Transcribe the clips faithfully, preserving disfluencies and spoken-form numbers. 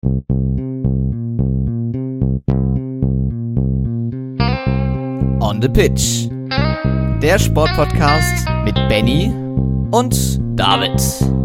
On the Pitch. Der Sportpodcast mit Benny und David.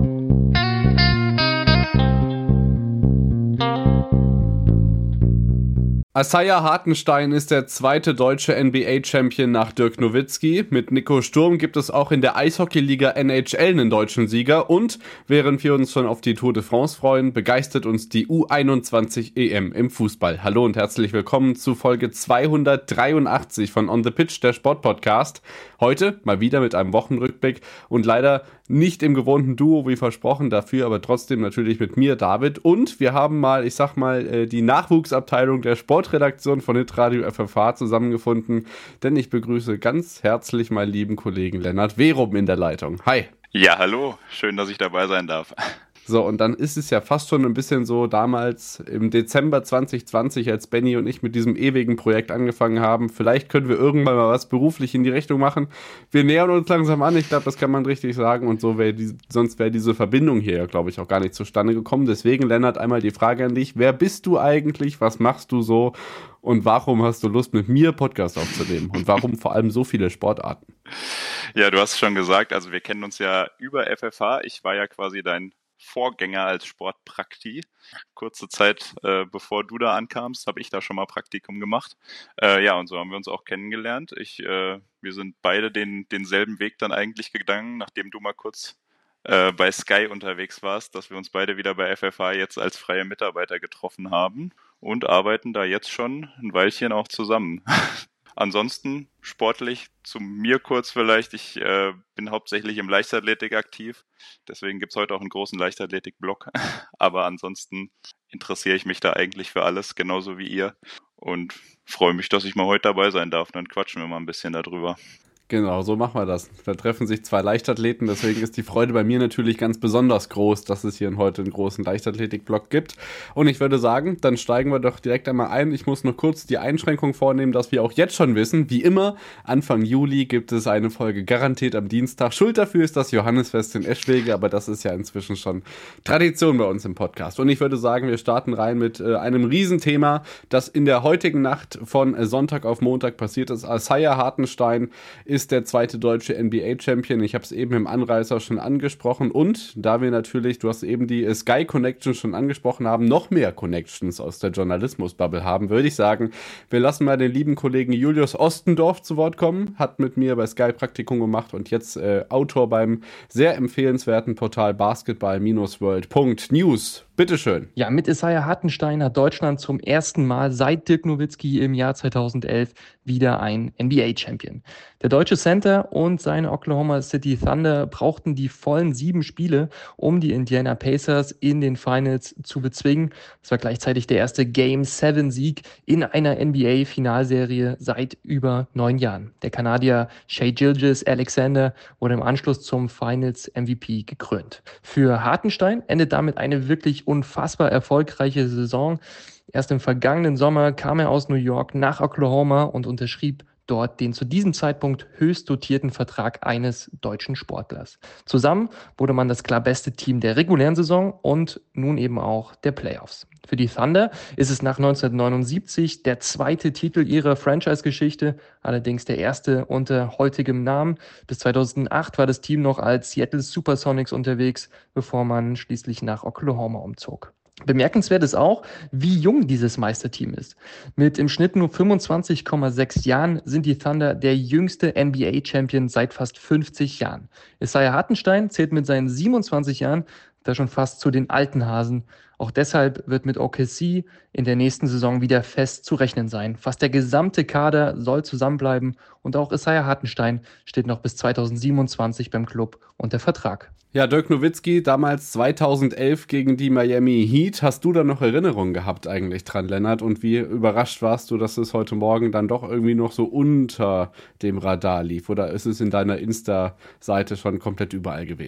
Isaiah Hartenstein ist der zweite deutsche N B A-Champion nach Dirk Nowitzki. Mit Nico Sturm gibt es auch in der Eishockeyliga N H L einen deutschen Sieger. Und während wir uns schon auf die Tour de France freuen, begeistert uns die U einundzwanzig E M im Fußball. Hallo und herzlich willkommen zu Folge zweihundertdreiundachtzig von On the Pitch, der Sportpodcast. Heute mal wieder mit einem Wochenrückblick und leider nicht im gewohnten Duo wie versprochen, dafür aber trotzdem natürlich mit mir, David. Und wir haben mal, ich sag mal, die Nachwuchsabteilung der Sportredaktion von Hitradio F F H zusammengefunden, denn ich begrüße ganz herzlich meinen lieben Kollegen Lennart Werum in der Leitung. Hi. Ja, hallo. Schön, dass ich dabei sein darf. So, und dann ist es ja fast schon ein bisschen so damals im Dezember zwanzig zwanzig, als Benny und ich mit diesem ewigen Projekt angefangen haben. Vielleicht können wir irgendwann mal was beruflich in die Richtung machen. Wir nähern uns langsam an, ich glaube, das kann man richtig sagen. Und so wäre die, sonst wäre diese Verbindung hier, glaube ich, auch gar nicht zustande gekommen. Deswegen, Lennart, einmal die Frage an dich. Wer bist du eigentlich? Was machst du so? Und warum hast du Lust, mit mir Podcast aufzunehmen? Und warum vor allem so viele Sportarten? Ja, du hast es schon gesagt. Also wir kennen uns ja über F F H. Ich war ja quasi dein Vorgänger als Sportprakti. Kurze Zeit, äh, bevor du da ankamst, habe ich da schon mal Praktikum gemacht. Äh, ja, und so haben wir uns auch kennengelernt. Ich, äh, wir sind beide den, denselben Weg dann eigentlich gegangen, nachdem du mal kurz äh, bei Sky unterwegs warst, dass wir uns beide wieder bei F F H jetzt als freie Mitarbeiter getroffen haben und arbeiten da jetzt schon ein Weilchen auch zusammen. Ansonsten sportlich, zu mir kurz vielleicht, ich äh, bin hauptsächlich im Leichtathletik aktiv, deswegen gibt's heute auch einen großen Leichtathletik-Blog, aber ansonsten interessiere ich mich da eigentlich für alles, genauso wie ihr, und freue mich, dass ich mal heute dabei sein darf, dann quatschen wir mal ein bisschen darüber. Genau, so machen wir das. Da treffen sich zwei Leichtathleten, deswegen ist die Freude bei mir natürlich ganz besonders groß, dass es hier heute einen großen Leichtathletik-Blog gibt. Und ich würde sagen, dann steigen wir doch direkt einmal ein. Ich muss noch kurz die Einschränkung vornehmen, dass wir auch jetzt schon wissen, wie immer, Anfang Juli gibt es eine Folge garantiert am Dienstag. Schuld dafür ist das Johannisfest in Eschwege, aber das ist ja inzwischen schon Tradition bei uns im Podcast. Und ich würde sagen, wir starten rein mit äh, einem Riesenthema, das in der heutigen Nacht von äh, Sonntag auf Montag passiert ist. Isaiah Hartenstein ist ist der zweite deutsche N B A-Champion. Ich habe es eben im Anreißer schon angesprochen. Und da wir natürlich, du hast eben die Sky Connection schon angesprochen haben, noch mehr Connections aus der Journalismus-Bubble haben, würde ich sagen, wir lassen mal den lieben Kollegen Julius Ostendorf zu Wort kommen. Hat mit mir bei Sky Praktikum gemacht und jetzt äh, Autor beim sehr empfehlenswerten Portal basketball-world punkt news. Bitteschön. Ja, mit Isaiah Hartenstein hat Deutschland zum ersten Mal seit Dirk Nowitzki im Jahr zweitausendelf wieder ein N B A-Champion. Der deutsche Center und seine Oklahoma City Thunder brauchten die vollen sieben Spiele, um die Indiana Pacers in den Finals zu bezwingen. Das war gleichzeitig der erste Game-sieben-Sieg in einer N B A-Finalserie seit über neun Jahren. Der Kanadier Shai Gilgeous-Alexander wurde im Anschluss zum Finals-M V P gekrönt. Für Hartenstein endet damit eine wirklich unfassbar erfolgreiche Saison. Erst im vergangenen Sommer kam er aus New York nach Oklahoma und unterschrieb dort den zu diesem Zeitpunkt höchst dotierten Vertrag eines deutschen Sportlers. Zusammen wurde man das klar beste Team der regulären Saison und nun eben auch der Playoffs. Für die Thunder ist es nach neunzehnhundertneunundsiebzig der zweite Titel ihrer Franchise-Geschichte, allerdings der erste unter heutigem Namen. Bis zweitausendacht war das Team noch als Seattle Supersonics unterwegs, bevor man schließlich nach Oklahoma umzog. Bemerkenswert ist auch, wie jung dieses Meisterteam ist. Mit im Schnitt nur fünfundzwanzig Komma sechs Jahren sind die Thunder der jüngste N B A-Champion seit fast fünfzig Jahren. Isaiah Hartenstein zählt mit seinen siebenundzwanzig Jahren da schon fast zu den alten Hasen. Auch deshalb wird mit O K C in der nächsten Saison wieder fest zu rechnen sein. Fast der gesamte Kader soll zusammenbleiben und auch Isaiah Hartenstein steht noch bis zweitausendsiebenundzwanzig beim Club unter Vertrag. Ja, Dirk Nowitzki, damals zweitausendelf gegen die Miami Heat. Hast du da noch Erinnerungen gehabt eigentlich dran, Lennart? Und wie überrascht warst du, dass es heute Morgen dann doch irgendwie noch so unter dem Radar lief? Oder ist es in deiner Insta-Seite schon komplett überall gewesen?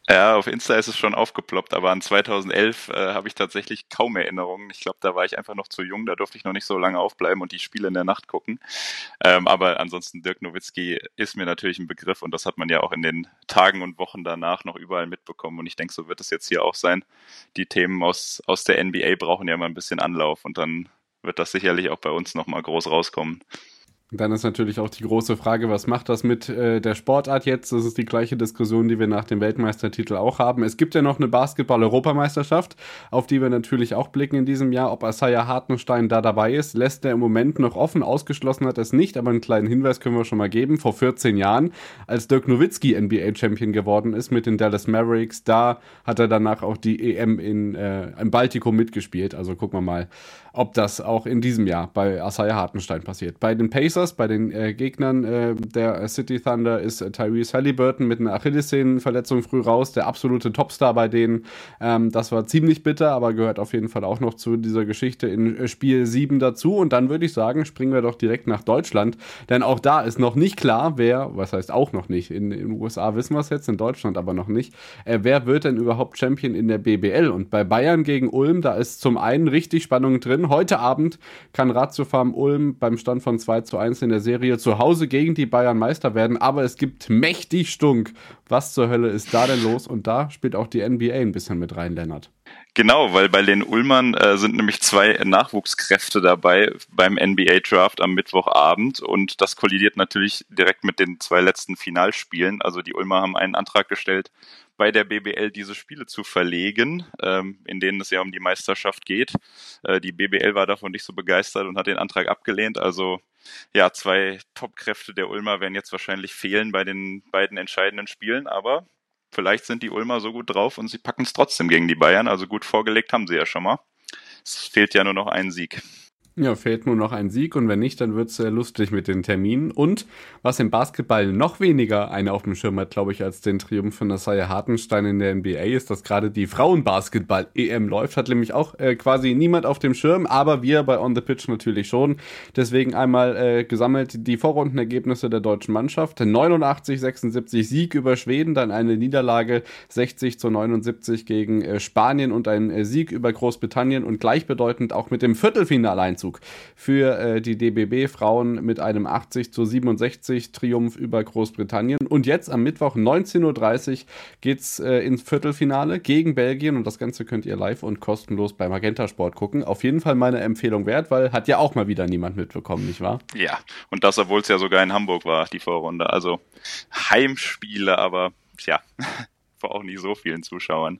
Ja, auf Insta ist es schon aufgeploppt, aber an zweitausendelf äh, habe ich tatsächlich kaum Erinnerungen. Ich glaube, da war ich einfach noch zu jung, da durfte ich noch nicht so lange aufbleiben und die Spiele in der Nacht gucken. Ähm, aber ansonsten Dirk Nowitzki ist mir natürlich ein Begriff und das hat man ja auch in den Tagen und Wochen danach noch überall mitbekommen. Und ich denke, so wird es jetzt hier auch sein. Die Themen aus, aus der N B A brauchen ja mal ein bisschen Anlauf und dann wird das sicherlich auch bei uns nochmal groß rauskommen. Dann ist natürlich auch die große Frage, was macht das mit äh, der Sportart jetzt? Das ist die gleiche Diskussion, die wir nach dem Weltmeistertitel auch haben. Es gibt ja noch eine Basketball-Europameisterschaft, auf die wir natürlich auch blicken in diesem Jahr. Ob Isaiah Hartenstein da dabei ist, lässt er im Moment noch offen. Ausgeschlossen hat er es nicht, aber einen kleinen Hinweis können wir schon mal geben. Vor vierzehn Jahren, als Dirk Nowitzki N B A-Champion geworden ist mit den Dallas Mavericks, da hat er danach auch die E M in, äh, im Baltikum mitgespielt. Also gucken wir mal, ob das auch in diesem Jahr bei Isaiah Hartenstein passiert. Bei den Pacers, bei den äh, Gegnern äh, der City Thunder ist äh, Tyrese Halliburton mit einer Achillessehnenverletzung früh raus, der absolute Topstar bei denen. Ähm, das war ziemlich bitter, aber gehört auf jeden Fall auch noch zu dieser Geschichte in äh, Spiel sieben dazu. Und dann würde ich sagen, springen wir doch direkt nach Deutschland, denn auch da ist noch nicht klar, wer, was heißt auch noch nicht, in den U S A wissen wir es jetzt, in Deutschland aber noch nicht, äh, wer wird denn überhaupt Champion in der B B L? Und bei Bayern gegen Ulm, da ist zum einen richtig Spannung drin. Heute Abend kann Ratio Farm Ulm beim Stand von zwei zu eins in der Serie zu Hause gegen die Bayern Meister werden, aber es gibt mächtig Stunk. Was zur Hölle ist da denn los? Und da spielt auch die N B A ein bisschen mit rein, Lennart. Genau, weil bei den Ulmern äh, sind nämlich zwei Nachwuchskräfte dabei beim N B A-Draft am Mittwochabend und das kollidiert natürlich direkt mit den zwei letzten Finalspielen. Also die Ulmer haben einen Antrag gestellt, bei der B B L diese Spiele zu verlegen, ähm, in denen es ja um die Meisterschaft geht. Äh, die B B L war davon nicht so begeistert und hat den Antrag abgelehnt. Also ja, zwei Top-Kräfte der Ulmer werden jetzt wahrscheinlich fehlen bei den beiden entscheidenden Spielen, aber vielleicht sind die Ulmer so gut drauf und sie packen es trotzdem gegen die Bayern. Also gut vorgelegt haben sie ja schon mal. Es fehlt ja nur noch ein Sieg. Ja, fehlt nur noch ein Sieg und wenn nicht, dann wird's äh, lustig mit den Terminen. Und was im Basketball noch weniger eine auf dem Schirm hat, glaube ich, als den Triumph von Isaiah Hartenstein in der N B A, ist, dass gerade die Frauenbasketball-E M läuft. Hat nämlich auch äh, quasi niemand auf dem Schirm, aber wir bei On the Pitch natürlich schon. Deswegen einmal äh, gesammelt die Vorrundenergebnisse der deutschen Mannschaft. neunundachtzig sechsundsiebzig Sieg über Schweden, dann eine Niederlage sechzig zu neunundsiebzig gegen äh, Spanien und ein äh, Sieg über Großbritannien und gleichbedeutend auch mit dem Viertelfinaleinzug für äh, die D B B-Frauen mit einem achtzig zu siebenundsechzig Triumph über Großbritannien. Und jetzt am Mittwoch neunzehn Uhr dreißig geht's äh, ins Viertelfinale gegen Belgien und das Ganze könnt ihr live und kostenlos bei Magenta Sport gucken. Auf jeden Fall meine Empfehlung wert, weil hat ja auch mal wieder niemand mitbekommen, nicht wahr? Ja, und das, obwohl es ja sogar in Hamburg war, die Vorrunde. Also Heimspiele, aber ja, vor auch nicht so vielen Zuschauern.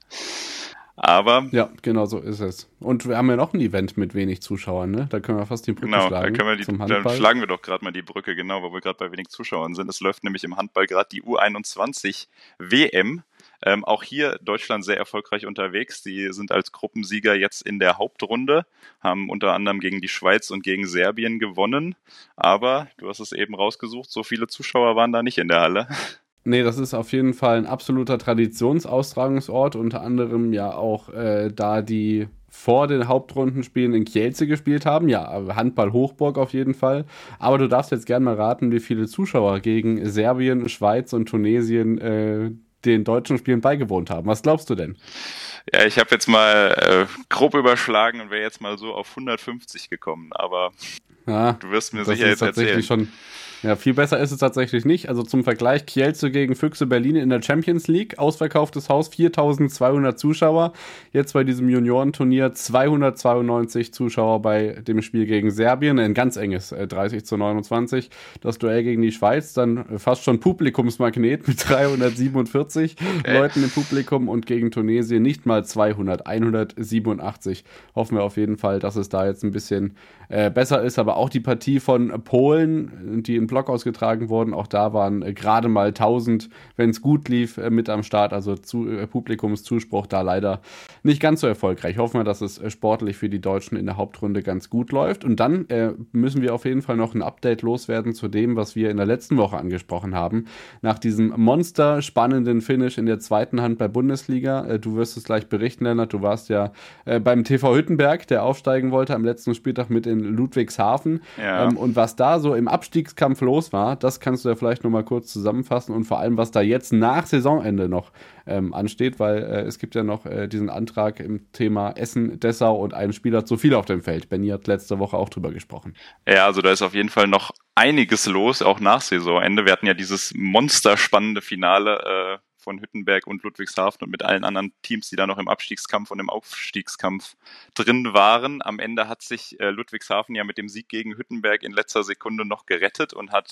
Aber ja, genau so ist es. Und wir haben ja noch ein Event mit wenig Zuschauern, ne? Da können wir fast die Brücke genau, schlagen. Da können wir die, zum dann schlagen wir doch gerade mal die Brücke, genau, wo wir gerade bei wenig Zuschauern sind. Es läuft nämlich im Handball gerade die U einundzwanzig W M. Ähm, auch hier Deutschland sehr erfolgreich unterwegs. Die sind als Gruppensieger jetzt in der Hauptrunde, haben unter anderem gegen die Schweiz und gegen Serbien gewonnen. Aber, du hast es eben rausgesucht, so viele Zuschauer waren da nicht in der Halle. Nee, das ist auf jeden Fall ein absoluter Traditionsaustragungsort, unter anderem ja auch äh, da die vor den Hauptrundenspielen in Kielce gespielt haben. Ja, Handball-Hochburg auf jeden Fall. Aber du darfst jetzt gerne mal raten, wie viele Zuschauer gegen Serbien, Schweiz und Tunesien äh, den deutschen Spielen beigewohnt haben. Was glaubst du denn? Ja, ich habe jetzt mal äh, grob überschlagen und wäre jetzt mal so auf hundertfünfzig gekommen, aber ja, du wirst mir sicher jetzt erzählen. Schon Ja, viel besser ist es tatsächlich nicht. Also zum Vergleich, Kielce gegen Füchse Berlin in der Champions League, ausverkauftes Haus, viertausendzweihundert Zuschauer. Jetzt bei diesem Juniorenturnier zweihundertzweiundneunzig Zuschauer bei dem Spiel gegen Serbien, ein ganz enges äh, dreißig zu neunundzwanzig. Das Duell gegen die Schweiz, dann fast schon Publikumsmagnet mit dreihundertsiebenundvierzig okay. Leuten im Publikum und gegen Tunesien nicht mal zweihundert, hundertsiebenundachtzig. Hoffen wir auf jeden Fall, dass es da jetzt ein bisschen äh, besser ist, aber auch die Partie von Polen, die in Block ausgetragen wurden, auch da waren äh, gerade mal tausend, wenn es gut lief, äh, mit am Start, also zu, äh, Publikumszuspruch da leider nicht ganz so erfolgreich. Hoffen wir, dass es äh, sportlich für die Deutschen in der Hauptrunde ganz gut läuft und dann äh, müssen wir auf jeden Fall noch ein Update loswerden zu dem, was wir in der letzten Woche angesprochen haben. Nach diesem monster spannenden Finish in der zweiten Handball-Bundesliga, äh, du wirst es gleich berichten, Lennart, du warst ja äh, beim T V Hüttenberg, der aufsteigen wollte am letzten Spieltag mit in Ludwigshafen ja. ähm, und was da so im Abstiegskampf Wettkampf los war. Das kannst du ja vielleicht nochmal kurz zusammenfassen und vor allem, was da jetzt nach Saisonende noch ähm, ansteht, weil äh, es gibt ja noch äh, diesen Antrag im Thema Essen, Dessau und ein Spieler zu viel auf dem Feld. Benni hat letzte Woche auch drüber gesprochen. Ja, also da ist auf jeden Fall noch einiges los, auch nach Saisonende. Wir hatten ja dieses monsterspannende Finale äh, von Hüttenberg und Ludwigshafen und mit allen anderen Teams, die da noch im Abstiegskampf und im Aufstiegskampf drin waren. Am Ende hat sich äh, Ludwigshafen ja mit dem Sieg gegen Hüttenberg in letzter Sekunde noch gerettet und hat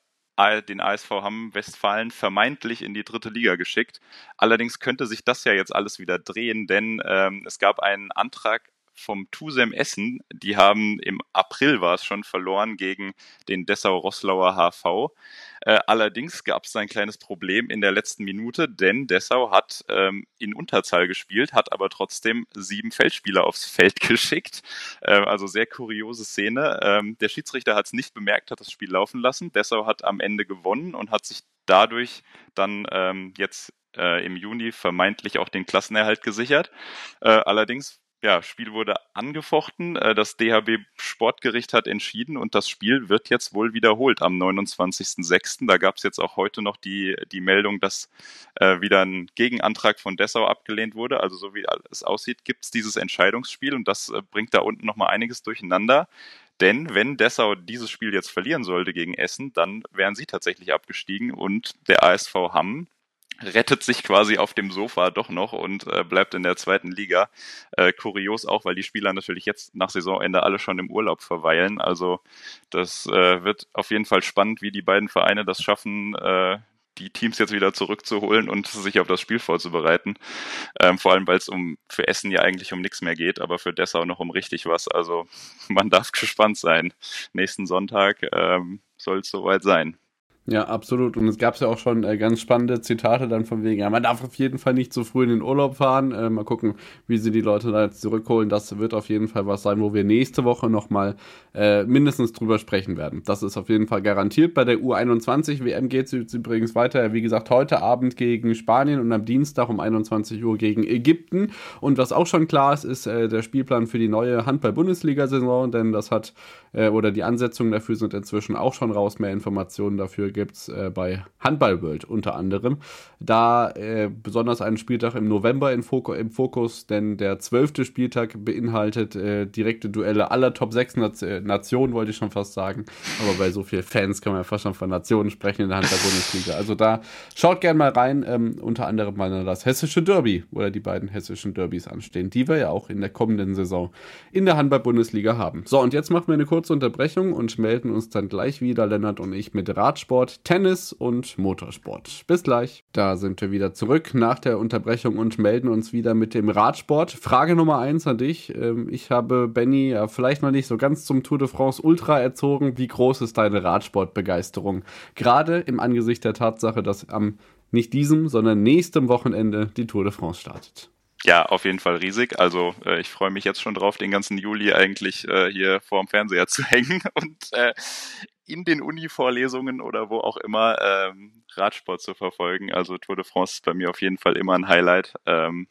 äh, den A S V Hamm Westfalen vermeintlich in die dritte Liga geschickt. Allerdings könnte sich das ja jetzt alles wieder drehen, denn ähm, es gab einen Antrag vom TuSem Essen, die haben im April war es schon verloren gegen den Dessau-Roßlauer H V. Äh, allerdings gab es ein kleines Problem in der letzten Minute, denn Dessau hat ähm, in Unterzahl gespielt, hat aber trotzdem sieben Feldspieler aufs Feld geschickt. Äh, also sehr kuriose Szene. Ähm, der Schiedsrichter hat es nicht bemerkt, hat das Spiel laufen lassen. Dessau hat am Ende gewonnen und hat sich dadurch dann ähm, jetzt äh, im Juni vermeintlich auch den Klassenerhalt gesichert. Äh, allerdings Ja, Spiel wurde angefochten, das D H B Sportgericht hat entschieden und das Spiel wird jetzt wohl wiederholt am neunundzwanzigsten sechsten Da gab es jetzt auch heute noch die, die Meldung, dass äh, wieder ein Gegenantrag von Dessau abgelehnt wurde. Also so wie es aussieht, gibt es dieses Entscheidungsspiel und das äh, bringt da unten nochmal einiges durcheinander. Denn wenn Dessau dieses Spiel jetzt verlieren sollte gegen Essen, dann wären sie tatsächlich abgestiegen und der A S V Hamm rettet sich quasi auf dem Sofa doch noch und äh, bleibt in der zweiten Liga. Äh, kurios auch, weil die Spieler natürlich jetzt nach Saisonende alle schon im Urlaub verweilen. Also das äh, wird auf jeden Fall spannend, wie die beiden Vereine das schaffen, äh, die Teams jetzt wieder zurückzuholen und sich auf das Spiel vorzubereiten. Ähm, vor allem, weil es um für Essen ja eigentlich um nichts mehr geht, aber für Dessau noch um richtig was. Also man darf gespannt sein. Nächsten Sonntag ähm, soll es soweit sein. Ja, absolut. Und es gab ja auch schon äh, ganz spannende Zitate dann von wegen, ja, man darf auf jeden Fall nicht zu früh in den Urlaub fahren. Äh, mal gucken, wie sie die Leute da jetzt zurückholen. Das wird auf jeden Fall was sein, wo wir nächste Woche nochmal äh, mindestens drüber sprechen werden. Das ist auf jeden Fall garantiert. Bei der U einundzwanzig W M geht es übrigens weiter. Wie gesagt, heute Abend gegen Spanien und am Dienstag um einundzwanzig Uhr gegen Ägypten. Und was auch schon klar ist, ist äh, der Spielplan für die neue Handball-Bundesliga-Saison, denn das hat, äh, oder die Ansetzungen dafür sind inzwischen auch schon raus. Mehr Informationen dafür gibt es äh, bei Handball World unter anderem. Da äh, besonders einen Spieltag im November in Fok- im Fokus, denn der zwölfte Spieltag beinhaltet äh, direkte Duelle aller Top sechs Nation- Nationen, wollte ich schon fast sagen. Aber bei so vielen Fans kann man ja fast schon von Nationen sprechen in der Handball-Bundesliga. Also da schaut gerne mal rein, ähm, unter anderem mal das hessische Derby oder die beiden hessischen Derbys anstehen, die wir ja auch in der kommenden Saison in der Handball-Bundesliga haben. So, und jetzt machen wir eine kurze Unterbrechung und melden uns dann gleich wieder, Lennart und ich, mit Radsport, Tennis und Motorsport. Bis gleich. Da sind wir wieder zurück nach der Unterbrechung und melden uns wieder mit dem Radsport. Frage Nummer eins an dich. Ich habe Benni ja vielleicht noch nicht so ganz zum Tour de France Ultra erzogen. Wie groß ist deine Radsportbegeisterung? Gerade im Angesicht der Tatsache, dass am nicht diesem, sondern nächstem Wochenende die Tour de France startet. Ja, auf jeden Fall riesig. Also äh, ich freue mich jetzt schon drauf, den ganzen Juli eigentlich äh, hier vorm Fernseher zu hängen und äh, in den Uni-Vorlesungen oder wo auch immer ähm, Radsport zu verfolgen. Also Tour de France ist bei mir auf jeden Fall immer ein Highlight. Ähm,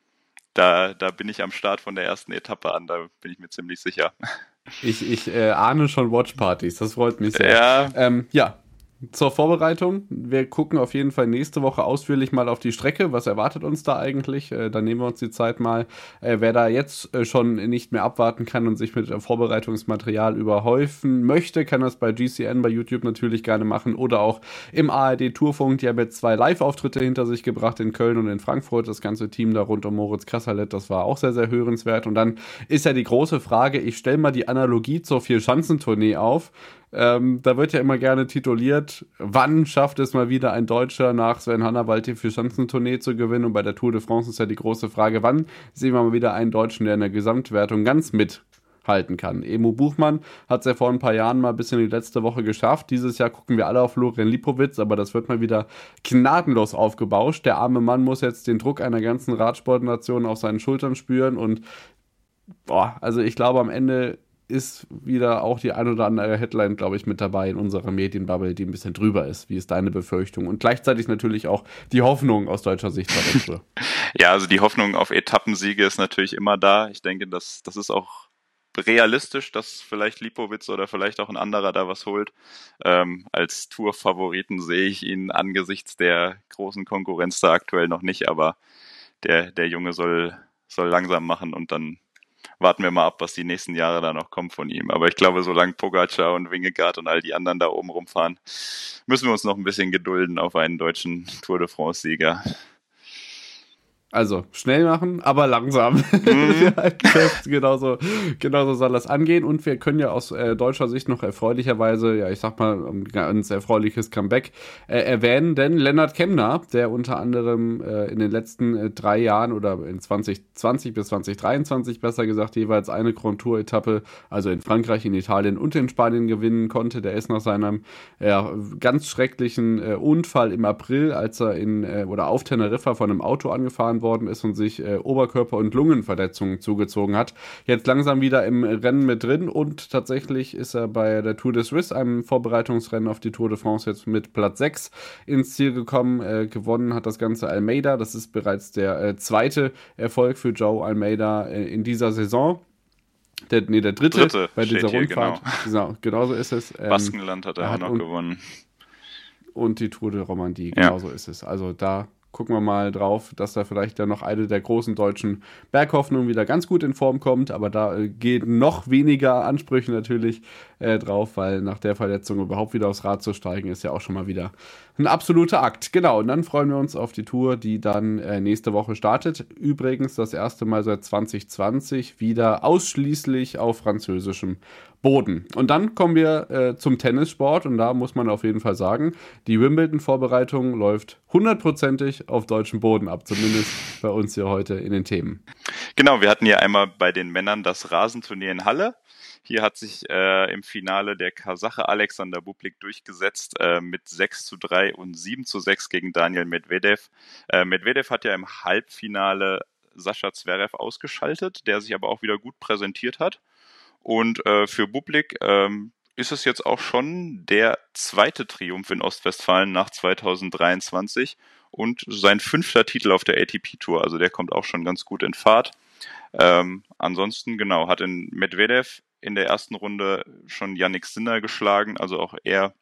da, da bin ich am Start von der ersten Etappe an, da bin ich mir ziemlich sicher. Ich, ich äh, ahne schon Watchpartys, das freut mich sehr. Ja, ähm, ja. Zur Vorbereitung. Wir gucken auf jeden Fall nächste Woche ausführlich mal auf die Strecke. Was erwartet uns da eigentlich? Äh, dann nehmen wir uns die Zeit mal. Äh, wer da jetzt äh, schon nicht mehr abwarten kann und sich mit äh, Vorbereitungsmaterial überhäufen möchte, kann das bei G C N, bei YouTube natürlich gerne machen oder auch im A R D-Tourfunk. Die haben jetzt zwei Live-Auftritte hinter sich gebracht in Köln und in Frankfurt. Das ganze Team da rund um Moritz Kasserlet, das war auch sehr, sehr hörenswert. Und dann ist ja die große Frage, ich stelle mal die Analogie zur Vier-Schanzentournee auf. Ähm, da wird ja immer gerne tituliert, wann schafft es mal wieder ein Deutscher nach Sven Hannawald die Vier-Schanzentournee zu gewinnen? Und bei der Tour de France ist ja die große Frage, wann sehen wir mal wieder einen Deutschen, der in der Gesamtwertung ganz mithalten kann? Emo Buchmann hat es ja vor ein paar Jahren mal bis in die letzte Woche geschafft. Dieses Jahr gucken wir alle auf Florian Lipowitz, aber das wird mal wieder gnadenlos aufgebauscht. Der arme Mann muss jetzt den Druck einer ganzen Radsportnation auf seinen Schultern spüren und boah, also ich glaube am Ende ist wieder auch die ein oder andere Headline, glaube ich, mit dabei in unserer Medienbubble, die ein bisschen drüber ist. Wie ist deine Befürchtung? Und gleichzeitig natürlich auch die Hoffnung aus deutscher Sicht. Ja, also die Hoffnung auf Etappensiege ist natürlich immer da. Ich denke, das, das ist auch realistisch, dass vielleicht Lipowitz oder vielleicht auch ein anderer da was holt. Ähm, als Tour-Favoriten sehe ich ihn angesichts der großen Konkurrenz da aktuell noch nicht, aber der, der Junge soll, soll langsam machen und dann warten wir mal ab, was die nächsten Jahre da noch kommt von ihm. Aber ich glaube, solange Pogacar und Vingegaard und all die anderen da oben rumfahren, müssen wir uns noch ein bisschen gedulden auf einen deutschen Tour de France-Sieger. Also, schnell machen, aber langsam. Mhm. genauso, genauso soll das angehen. Und wir können ja aus äh, deutscher Sicht noch erfreulicherweise, ja, ich sag mal, ein ganz erfreuliches Comeback äh, erwähnen. Denn Lennart Kemna, der unter anderem äh, in den letzten äh, drei Jahren oder in zwanzig zwanzig bis zwanzig dreiundzwanzig, besser gesagt, jeweils eine Grand Tour-Etappe, also in Frankreich, in Italien und in Spanien gewinnen konnte. Der ist nach seinem äh, ganz schrecklichen äh, Unfall im April, als er in äh, oder auf Teneriffa von einem Auto angefahren wurde, worden ist und sich äh, Oberkörper- und Lungenverletzungen zugezogen hat. Jetzt langsam wieder im Rennen mit drin und tatsächlich ist er bei der Tour de Suisse, einem Vorbereitungsrennen auf die Tour de France, jetzt mit Platz sechs ins Ziel gekommen. Äh, gewonnen hat das Ganze Almeida. Das ist bereits der äh, zweite Erfolg für Joe Almeida äh, in dieser Saison. Der, nee, der dritte, dritte bei dieser hier, Rundfahrt. Genau. genau, genauso ist es. Ähm, Baskenland hat er auch noch und, gewonnen. Und die Tour de Romandie, genauso ja. ist es. Also da gucken wir mal drauf, dass da vielleicht dann noch eine der großen deutschen Berghoffnungen wieder ganz gut in Form kommt, aber da äh, gehen noch weniger Ansprüche natürlich äh, drauf, weil nach der Verletzung überhaupt wieder aufs Rad zu steigen, ist ja auch schon mal wieder ein absoluter Akt. Genau, und dann freuen wir uns auf die Tour, die dann äh, nächste Woche startet. Übrigens das erste Mal seit zwanzig zwanzig wieder ausschließlich auf französischem Boden. Und dann kommen wir äh, zum Tennissport und da muss man auf jeden Fall sagen, die Wimbledon-Vorbereitung läuft hundertprozentig auf deutschem Boden ab, zumindest bei uns hier heute in den Themen. Genau, wir hatten hier einmal bei den Männern das Rasenturnier in Halle. Hier hat sich äh, im Finale der Kasache Alexander Bublik durchgesetzt äh, mit sechs zu drei und sieben zu sechs gegen Daniel Medvedev. Äh, Medvedev hat ja im Halbfinale Sascha Zverev ausgeschaltet, der sich aber auch wieder gut präsentiert hat. Und äh, für Bublik ähm, ist es jetzt auch schon der zweite Triumph in Ostwestfalen nach zweitausenddreiundzwanzig und sein fünfter Titel auf der A T P-Tour. Also der kommt auch schon ganz gut in Fahrt. Ähm, ansonsten, genau, hat in Medvedev in der ersten Runde schon Jannik Sinner geschlagen, also auch er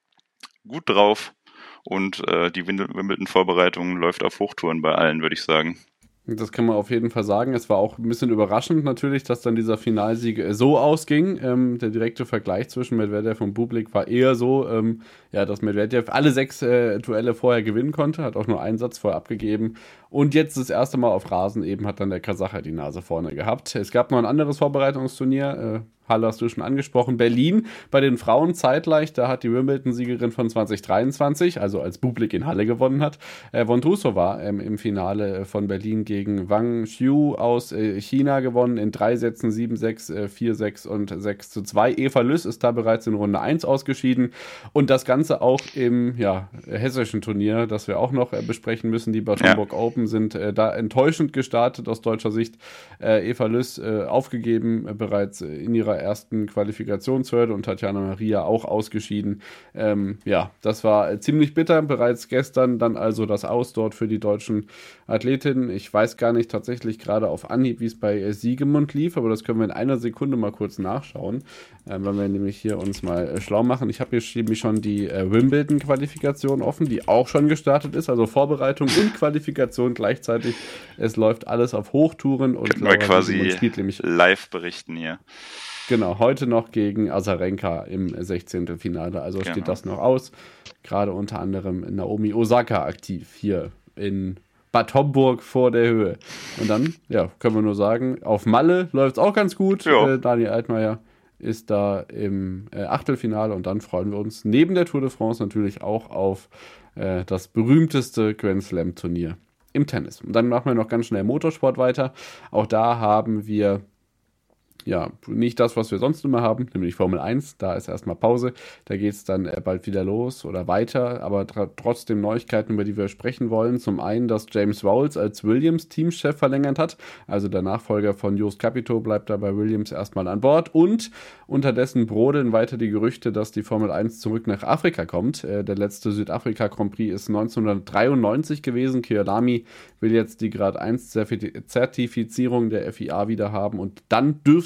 gut drauf. Und äh, die Wimbledon-Vorbereitung läuft auf Hochtouren bei allen, würde ich sagen. Das kann man auf jeden Fall sagen. Es war auch ein bisschen überraschend natürlich, dass dann dieser Finalsieg so ausging. Ähm, der direkte Vergleich zwischen Medvedev und Bublik war eher so, ähm, ja, dass Medvedev alle sechs äh, Duelle vorher gewinnen konnte, hat auch nur einen Satz vorher abgegeben. Und jetzt das erste Mal auf Rasen eben hat dann der Kasacher die Nase vorne gehabt. Es gab noch ein anderes Vorbereitungsturnier, äh, Halle hast du schon angesprochen, Berlin bei den Frauen zeitgleich, da hat die Wimbledon-Siegerin von zwanzig dreiundzwanzig, also als Bublik in Halle gewonnen hat, äh, Vondrousova ähm, im Finale von Berlin gegen Wang Xiu aus äh, China gewonnen, in drei Sätzen sieben sechs, äh, vier sechs und sechs zu zwei. Eva Lüss ist da bereits in Runde eins ausgeschieden und das Ganze auch im ja, hessischen Turnier, das wir auch noch äh, besprechen müssen, die Bad Homburg ja. Open sind äh, da enttäuschend gestartet aus deutscher Sicht. Äh, Eva Lüss äh, aufgegeben, äh, bereits äh, in ihrer ersten Qualifikationshürde und Tatjana Maria auch ausgeschieden. Ähm, ja, das war ziemlich bitter. Bereits gestern dann also das Aus dort für die deutschen Athletinnen. Ich weiß gar nicht tatsächlich gerade auf Anhieb, wie es bei äh, Siegemund lief, aber das können wir in einer Sekunde mal kurz nachschauen, äh, wenn wir nämlich hier uns mal äh, schlau machen. Ich habe hier nämlich schon die äh, Wimbledon-Qualifikation offen, die auch schon gestartet ist, also Vorbereitung und Qualifikation gleichzeitig. Es läuft alles auf Hochtouren und können wir quasi live berichten hier. Genau, heute noch gegen Azarenka im sechzehnten Finale, also genau. Steht das noch aus. Gerade unter anderem Naomi Osaka aktiv hier in Bad Homburg vor der Höhe. Und dann, ja, können wir nur sagen, auf Malle läuft es auch ganz gut. Äh, Daniel Altmaier ist da im äh, Achtelfinale und dann freuen wir uns neben der Tour de France natürlich auch auf äh, das berühmteste Grand Slam Turnier im Tennis. Und dann machen wir noch ganz schnell Motorsport weiter. Auch da haben wir ja, nicht das, was wir sonst immer haben, nämlich Formel eins, da ist erstmal Pause, da geht es dann äh, bald wieder los oder weiter, aber tra- trotzdem Neuigkeiten, über die wir sprechen wollen. Zum einen, dass James Vowles als Williams-Teamchef verlängert hat, also der Nachfolger von Jost Capito bleibt da bei Williams erstmal an Bord und unterdessen brodeln weiter die Gerüchte, dass die Formel eins zurück nach Afrika kommt. Äh, der letzte Südafrika-Grand Prix ist neunzehnhundertdreiundneunzig gewesen, Kyalami will jetzt die Grad eins Zertifizierung der F I A wieder haben und dann dürfte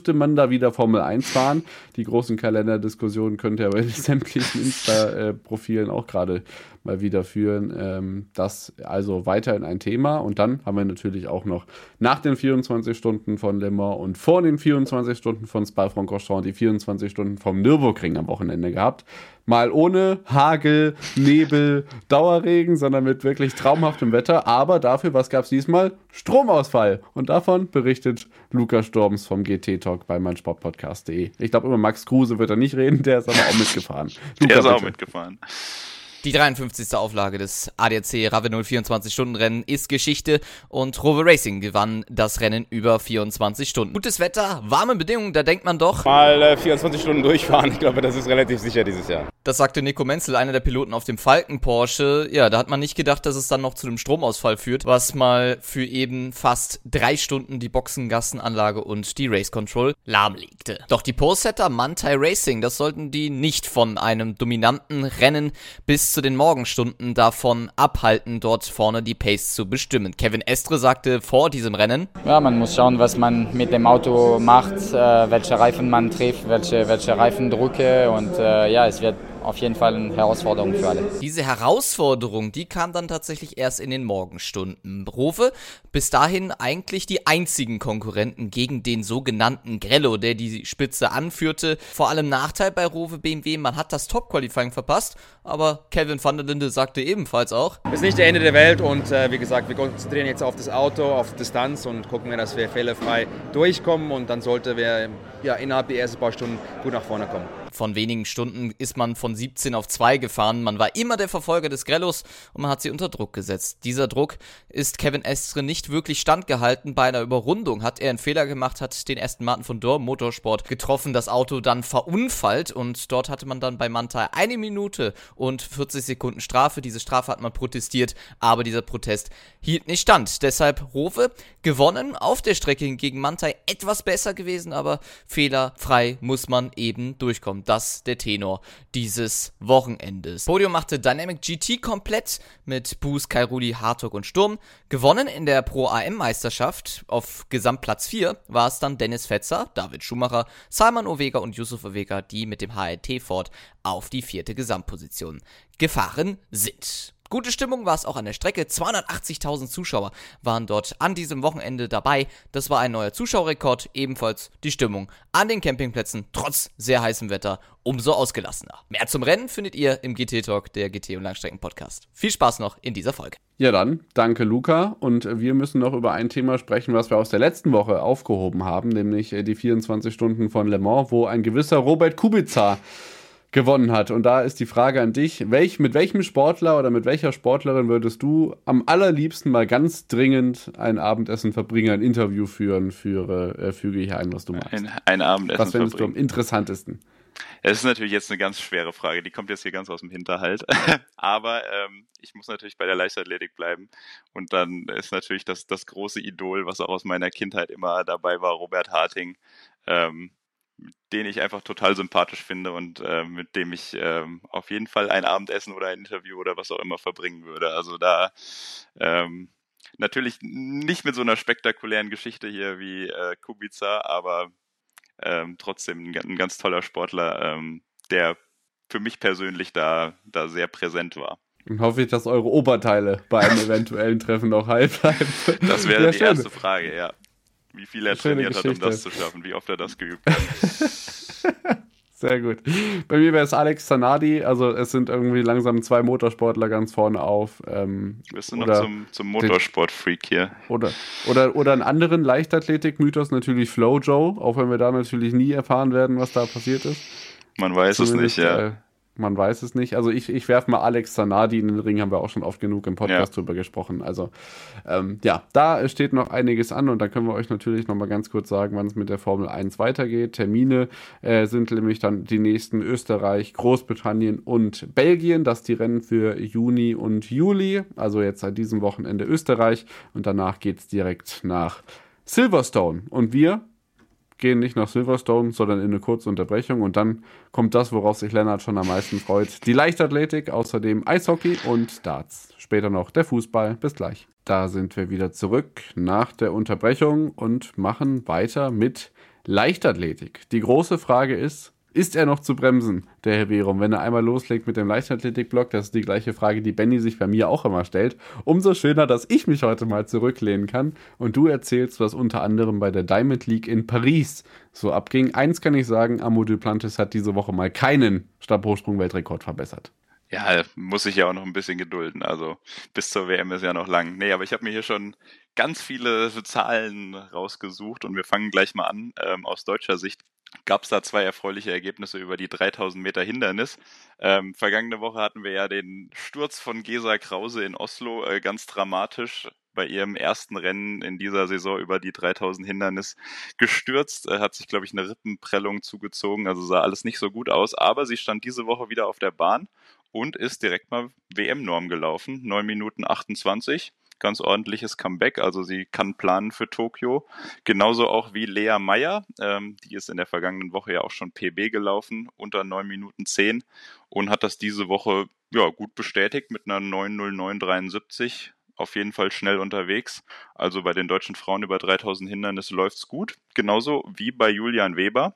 dürfte man da wieder Formel eins fahren. Die großen Kalenderdiskussionen könnt ihr bei sämtlichen Insta-Profilen auch gerade mal wieder führen. Ähm, das also weiterhin ein Thema. Und dann haben wir natürlich auch noch nach den vierundzwanzig Stunden von Le Mans und vor den vierundzwanzig Stunden von Spa-Francorchamps die vierundzwanzig Stunden vom Nürburgring am Wochenende gehabt. Mal ohne Hagel, Nebel, Dauerregen, sondern mit wirklich traumhaftem Wetter. Aber dafür, was gab es diesmal? Stromausfall. Und davon berichtet Lukas Storms vom G T-Talk bei meinsportpodcast punkt de. Ich glaube, über Max Kruse wird er nicht reden, der ist aber auch mitgefahren. Der Luca, ist auch bitte. mitgefahren. Die dreiundfünfzigste Auflage des A D A C Ravenol vierundzwanzig-Stunden-Rennen ist Geschichte und Rover Racing gewann das Rennen über vierundzwanzig Stunden. Gutes Wetter, warme Bedingungen, da denkt man doch... Mal äh, vierundzwanzig Stunden durchfahren, ich glaube, das ist relativ sicher dieses Jahr. Das sagte Nico Menzel, einer der Piloten auf dem Falken Porsche. Ja, da hat man nicht gedacht, dass es dann noch zu einem Stromausfall führt, was mal für eben fast drei Stunden die Boxengassenanlage und die Race Control lahmlegte. Doch die Polesetter Manthey Racing, das sollten die nicht von einem dominanten Rennen bis zu den Morgenstunden davon abhalten, dort vorne die Pace zu bestimmen. Kevin Estre sagte vor diesem Rennen: Ja, man muss schauen, was man mit dem Auto macht, äh, welche Reifen man trifft, welche, welche Reifendrücke und äh, ja, es wird auf jeden Fall eine Herausforderung für alle. Diese Herausforderung, die kam dann tatsächlich erst in den Morgenstunden. Rowe, bis dahin eigentlich die einzigen Konkurrenten gegen den sogenannten Grello, der die Spitze anführte. Vor allem Nachteil bei Rowe B M W, man hat das Top-Qualifying verpasst, aber Kelvin van der Linde sagte ebenfalls auch: Es ist nicht das Ende der Welt und äh, wie gesagt, wir konzentrieren jetzt auf das Auto, auf Distanz und gucken wir, dass wir fehlerfrei durchkommen und dann sollte wir ja, innerhalb der ersten paar Stunden gut nach vorne kommen. Von wenigen Stunden ist man von siebzehn auf zwei gefahren. Man war immer der Verfolger des Grellos und man hat sie unter Druck gesetzt. Dieser Druck ist Kevin Estre nicht wirklich standgehalten. Bei einer Überrundung hat er einen Fehler gemacht, hat den Aston Martin von Dorr Motorsport getroffen, das Auto dann verunfallt und dort hatte man dann bei Manthey eine Minute und vierzig Sekunden Strafe. Diese Strafe hat man protestiert, aber dieser Protest hielt nicht stand. Deshalb Rowe gewonnen, auf der Strecke hingegen Manthey etwas besser gewesen, aber fehlerfrei muss man eben durchkommen. Das der Tenor dieses Wochenendes. Podium machte Dynamic G T komplett mit Boost, Kairuli, Hartog und Sturm. Gewonnen in der Pro-A M-Meisterschaft auf Gesamtplatz vier war es dann Dennis Fetzer, David Schumacher, Salman Ovega und Yusuf Ovega, die mit dem H R T Ford auf die vierte Gesamtposition gefahren sind. Gute Stimmung war es auch an der Strecke. zweihundertachtzigtausend Zuschauer waren dort an diesem Wochenende dabei. Das war ein neuer Zuschauerrekord. Ebenfalls die Stimmung an den Campingplätzen trotz sehr heißem Wetter umso ausgelassener. Mehr zum Rennen findet ihr im G T-Talk, der G T- und Langstrecken-Podcast. Viel Spaß noch in dieser Folge. Ja dann, danke Luca. Und wir müssen noch über ein Thema sprechen, was wir aus der letzten Woche aufgehoben haben, nämlich die vierundzwanzig Stunden von Le Mans, wo ein gewisser Robert Kubica gewonnen hat. Und da ist die Frage an dich, welch, mit welchem Sportler oder mit welcher Sportlerin würdest du am allerliebsten mal ganz dringend ein Abendessen verbringen, ein Interview führen, führe, äh, füge hier ein, was du machst. Ein, ein Abendessen Was findest verbringen. du am interessantesten? Es ist natürlich jetzt eine ganz schwere Frage, die kommt jetzt hier ganz aus dem Hinterhalt. Aber ähm, ich muss natürlich bei der Leichtathletik bleiben. Und dann ist natürlich das, das große Idol, was auch aus meiner Kindheit immer dabei war, Robert Harting. Ähm, den ich einfach total sympathisch finde und äh, mit dem ich ähm, auf jeden Fall ein Abendessen oder ein Interview oder was auch immer verbringen würde. Also da ähm, natürlich nicht mit so einer spektakulären Geschichte hier wie äh, Kubica, aber ähm, trotzdem ein, ein ganz toller Sportler, ähm, der für mich persönlich da, da sehr präsent war. Und hoffe ich, dass eure Oberteile bei einem eventuellen Treffen noch heil bleiben. Das wäre ja, die schön. erste Frage, ja. Wie viel er Schöne trainiert hat, um Geschichte. das zu schaffen, wie oft er das geübt hat. Sehr gut. Bei mir wäre es Alex Zanardi, also es sind irgendwie langsam zwei Motorsportler ganz vorne auf. Ähm, Bist du noch oder, zum, zum Motorsport-Freak hier? oder, oder, oder einen anderen Leichtathletik-Mythos, natürlich Flow Joe, auch wenn wir da natürlich nie erfahren werden, was da passiert ist. Man weiß es Zumindest, nicht, ja. Äh, man weiß es nicht. Also ich, ich werfe mal Alex Zanardi in den Ring, haben wir auch schon oft genug im Podcast Ja. drüber gesprochen. Also ähm, ja, da steht noch einiges an und da können wir euch natürlich noch mal ganz kurz sagen, wann es mit der Formel eins weitergeht. Termine äh, sind nämlich dann die nächsten Österreich, Großbritannien und Belgien. Das die Rennen für Juni und Juli, also jetzt seit diesem Wochenende Österreich und danach geht es direkt nach Silverstone. Und wir gehen nicht nach Silverstone, sondern in eine kurze Unterbrechung und dann kommt das, worauf sich Lennart schon am meisten freut. Die Leichtathletik, außerdem Eishockey und Darts. Später noch der Fußball. Bis gleich. Da sind wir wieder zurück nach der Unterbrechung und machen weiter mit Leichtathletik. Die große Frage ist, ist er noch zu bremsen, der Herr Verum, wenn er einmal loslegt mit dem Leichtathletik-Block? Das ist die gleiche Frage, die Benny sich bei mir auch immer stellt. Umso schöner, dass ich mich heute mal zurücklehnen kann und du erzählst, was unter anderem bei der Diamond League in Paris so abging. Eins kann ich sagen, Amadou Duplantis hat diese Woche mal keinen Stabhochsprung-Weltrekord verbessert. Ja, muss ich ja auch noch ein bisschen gedulden. Also bis zur W M ist ja noch lang. Nee, aber ich habe mir hier schon ganz viele Zahlen rausgesucht und wir fangen gleich mal an. Ähm, aus deutscher Sicht gab es da zwei erfreuliche Ergebnisse über die dreitausend Meter Hindernis. Ähm, vergangene Woche hatten wir ja den Sturz von Gesa Krause in Oslo, äh, ganz dramatisch. Bei ihrem ersten Rennen in dieser Saison über die dreitausend Hindernis gestürzt, äh, hat sich, glaube ich, eine Rippenprellung zugezogen, also sah alles nicht so gut aus, aber sie stand diese Woche wieder auf der Bahn und ist direkt mal W M-Norm gelaufen, neun Minuten achtundzwanzig, ganz ordentliches Comeback, also sie kann planen für Tokio, genauso auch wie Lea Meyer, ähm, die ist in der vergangenen Woche ja auch schon P B gelaufen, unter neun Minuten zehn und hat das diese Woche ja gut bestätigt mit einer neun null neun dreiundsiebzig, auf jeden Fall schnell unterwegs. Also bei den deutschen Frauen über dreitausend Hindernisse läuft's gut. Genauso wie bei Julian Weber,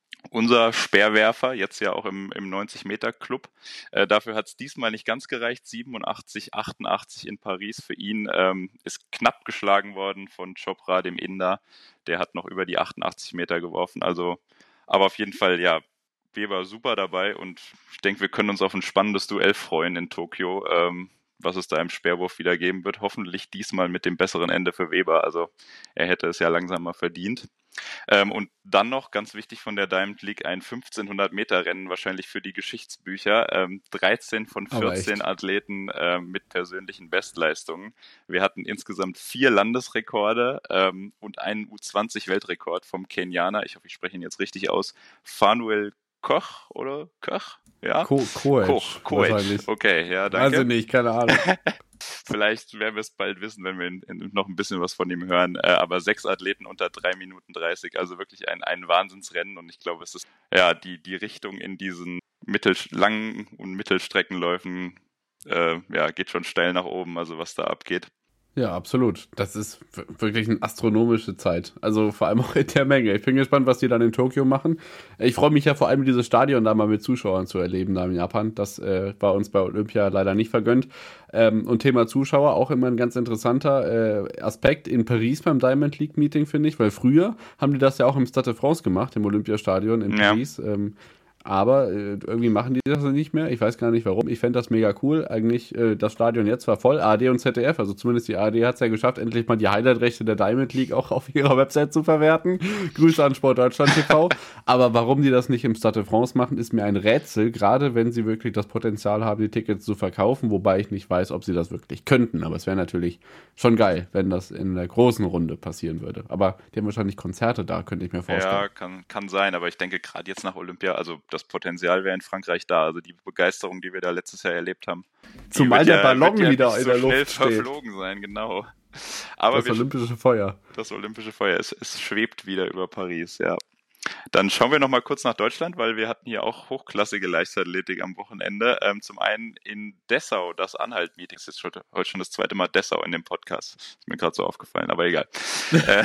unser Speerwerfer, jetzt ja auch im, im neunzig-Meter-Club. Äh, dafür hat's diesmal nicht ganz gereicht. siebenundachtzig achtundachtzig in Paris für ihn. Ähm, ist knapp geschlagen worden von Chopra, dem Inder. Der hat noch über die achtundachtzig Meter geworfen. Also, aber auf jeden Fall, ja, Weber super dabei und ich denke, wir können uns auf ein spannendes Duell freuen in Tokio. Ähm, was es da im Speerwurf wieder geben wird. Hoffentlich diesmal mit dem besseren Ende für Weber. Also er hätte es ja langsam mal verdient. Ähm, und dann noch, ganz wichtig von der Diamond League, ein fünfzehnhundert Meter Rennen wahrscheinlich für die Geschichtsbücher. Ähm, dreizehn von vierzehn Athleten äh, mit persönlichen Bestleistungen. Wir hatten insgesamt vier Landesrekorde ähm, und einen U zwanzig Weltrekord vom Kenianer. Ich hoffe, ich spreche ihn jetzt richtig aus. Fanuel Koch oder Koch? Ja. Ko Koech. Koch, Koech. Okay, ja, danke. Also nicht, keine Ahnung. Vielleicht werden wir es bald wissen, wenn wir in, in noch ein bisschen was von ihm hören. Äh, aber sechs Athleten unter drei Minuten dreißig, also wirklich ein, ein Wahnsinnsrennen. Und ich glaube, es ist ja die, die Richtung in diesen mittel, langen und Mittelstreckenläufen, äh, ja, geht schon steil nach oben, also was da abgeht. Ja, absolut. Das ist wirklich eine astronomische Zeit. Also vor allem auch in der Menge. Ich bin gespannt, was die dann in Tokio machen. Ich freue mich ja vor allem, dieses Stadion da mal mit Zuschauern zu erleben, da in Japan. Das äh, war uns bei Olympia leider nicht vergönnt. Ähm, und Thema Zuschauer, auch immer ein ganz interessanter äh, Aspekt in Paris beim Diamond League Meeting, finde ich. Weil früher haben die das ja auch im Stade de France gemacht, im Olympiastadion in Paris. Ja. Ähm, Aber äh, irgendwie machen die das nicht mehr. Ich weiß gar nicht warum. Ich fände das mega cool. Eigentlich, äh, das Stadion jetzt war voll. A R D und Z D F, also zumindest die A R D hat es ja geschafft, endlich mal die Highlight-Rechte der Diamond League auch auf ihrer Website zu verwerten. Grüße an Sport Deutschland T V. Aber warum die das nicht im Stade de France machen, ist mir ein Rätsel. Gerade wenn sie wirklich das Potenzial haben, die Tickets zu verkaufen. Wobei ich nicht weiß, ob sie das wirklich könnten. Aber es wäre natürlich schon geil, wenn das in der großen Runde passieren würde. Aber die haben wahrscheinlich Konzerte da, könnte ich mir vorstellen. Ja, kann, kann sein. Aber ich denke, gerade jetzt nach Olympia, also das Potenzial wäre in Frankreich da. Also die Begeisterung, die wir da letztes Jahr erlebt haben. Zumal der ja, Ballon ja wieder in der so Luft schnell steht. Verflogen sein, genau. Aber das wir, olympische Feuer. Das olympische Feuer, es, es schwebt wieder über Paris, ja. Dann schauen wir noch mal kurz nach Deutschland, weil wir hatten hier auch hochklassige Leichtathletik am Wochenende. Ähm, zum einen in Dessau, das Anhalt-Meeting. Das ist schon, heute schon das zweite Mal Dessau in dem Podcast. Ist mir gerade so aufgefallen, aber egal. äh,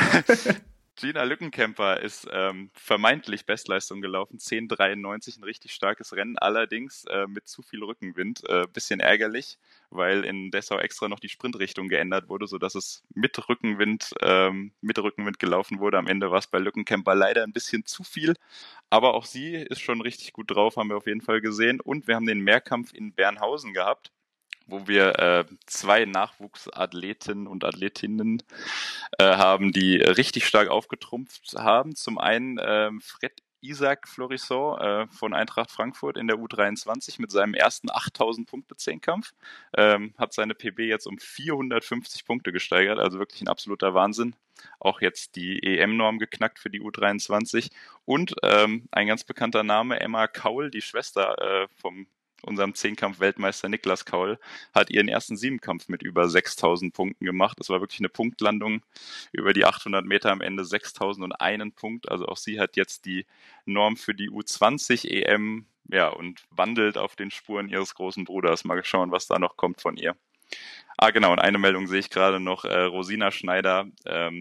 Gina Lückenkämper ist ähm, vermeintlich Bestleistung gelaufen, zehn dreiundneunzig, ein richtig starkes Rennen, allerdings äh, mit zu viel Rückenwind, äh, bisschen ärgerlich, weil in Dessau extra noch die Sprintrichtung geändert wurde, sodass es mit Rückenwind, ähm, mit Rückenwind gelaufen wurde. Am Ende war es bei Lückenkämper leider ein bisschen zu viel, aber auch sie ist schon richtig gut drauf, haben wir auf jeden Fall gesehen. Und wir haben den Mehrkampf in Bernhausen gehabt, wo wir äh, zwei Nachwuchsathleten und Athletinnen äh, haben, die richtig stark aufgetrumpft haben. Zum einen äh, Fred Isaac Florisson äh, von Eintracht Frankfurt in der U dreiundzwanzig mit seinem ersten achttausend Punkte Zehnkampf, ähm, hat seine P B jetzt um vierhundertfünfzig Punkte gesteigert, also wirklich ein absoluter Wahnsinn. Auch jetzt die E M-Norm geknackt für die U dreiundzwanzig und ähm, ein ganz bekannter Name, Emma Kaul, die Schwester äh, vom unserem Zehnkampf-Weltmeister Niklas Kaul, hat ihren ersten Siebenkampf mit über sechstausend Punkten gemacht. Das war wirklich eine Punktlandung über die achthundert Meter am Ende, sechstausendeins Punkt. Also auch sie hat jetzt die Norm für die U zwanzig E M, ja, und wandelt auf den Spuren ihres großen Bruders. Mal schauen, was da noch kommt von ihr. Ah, genau, und eine Meldung sehe ich gerade noch. Äh, Rosina Schneider, ähm,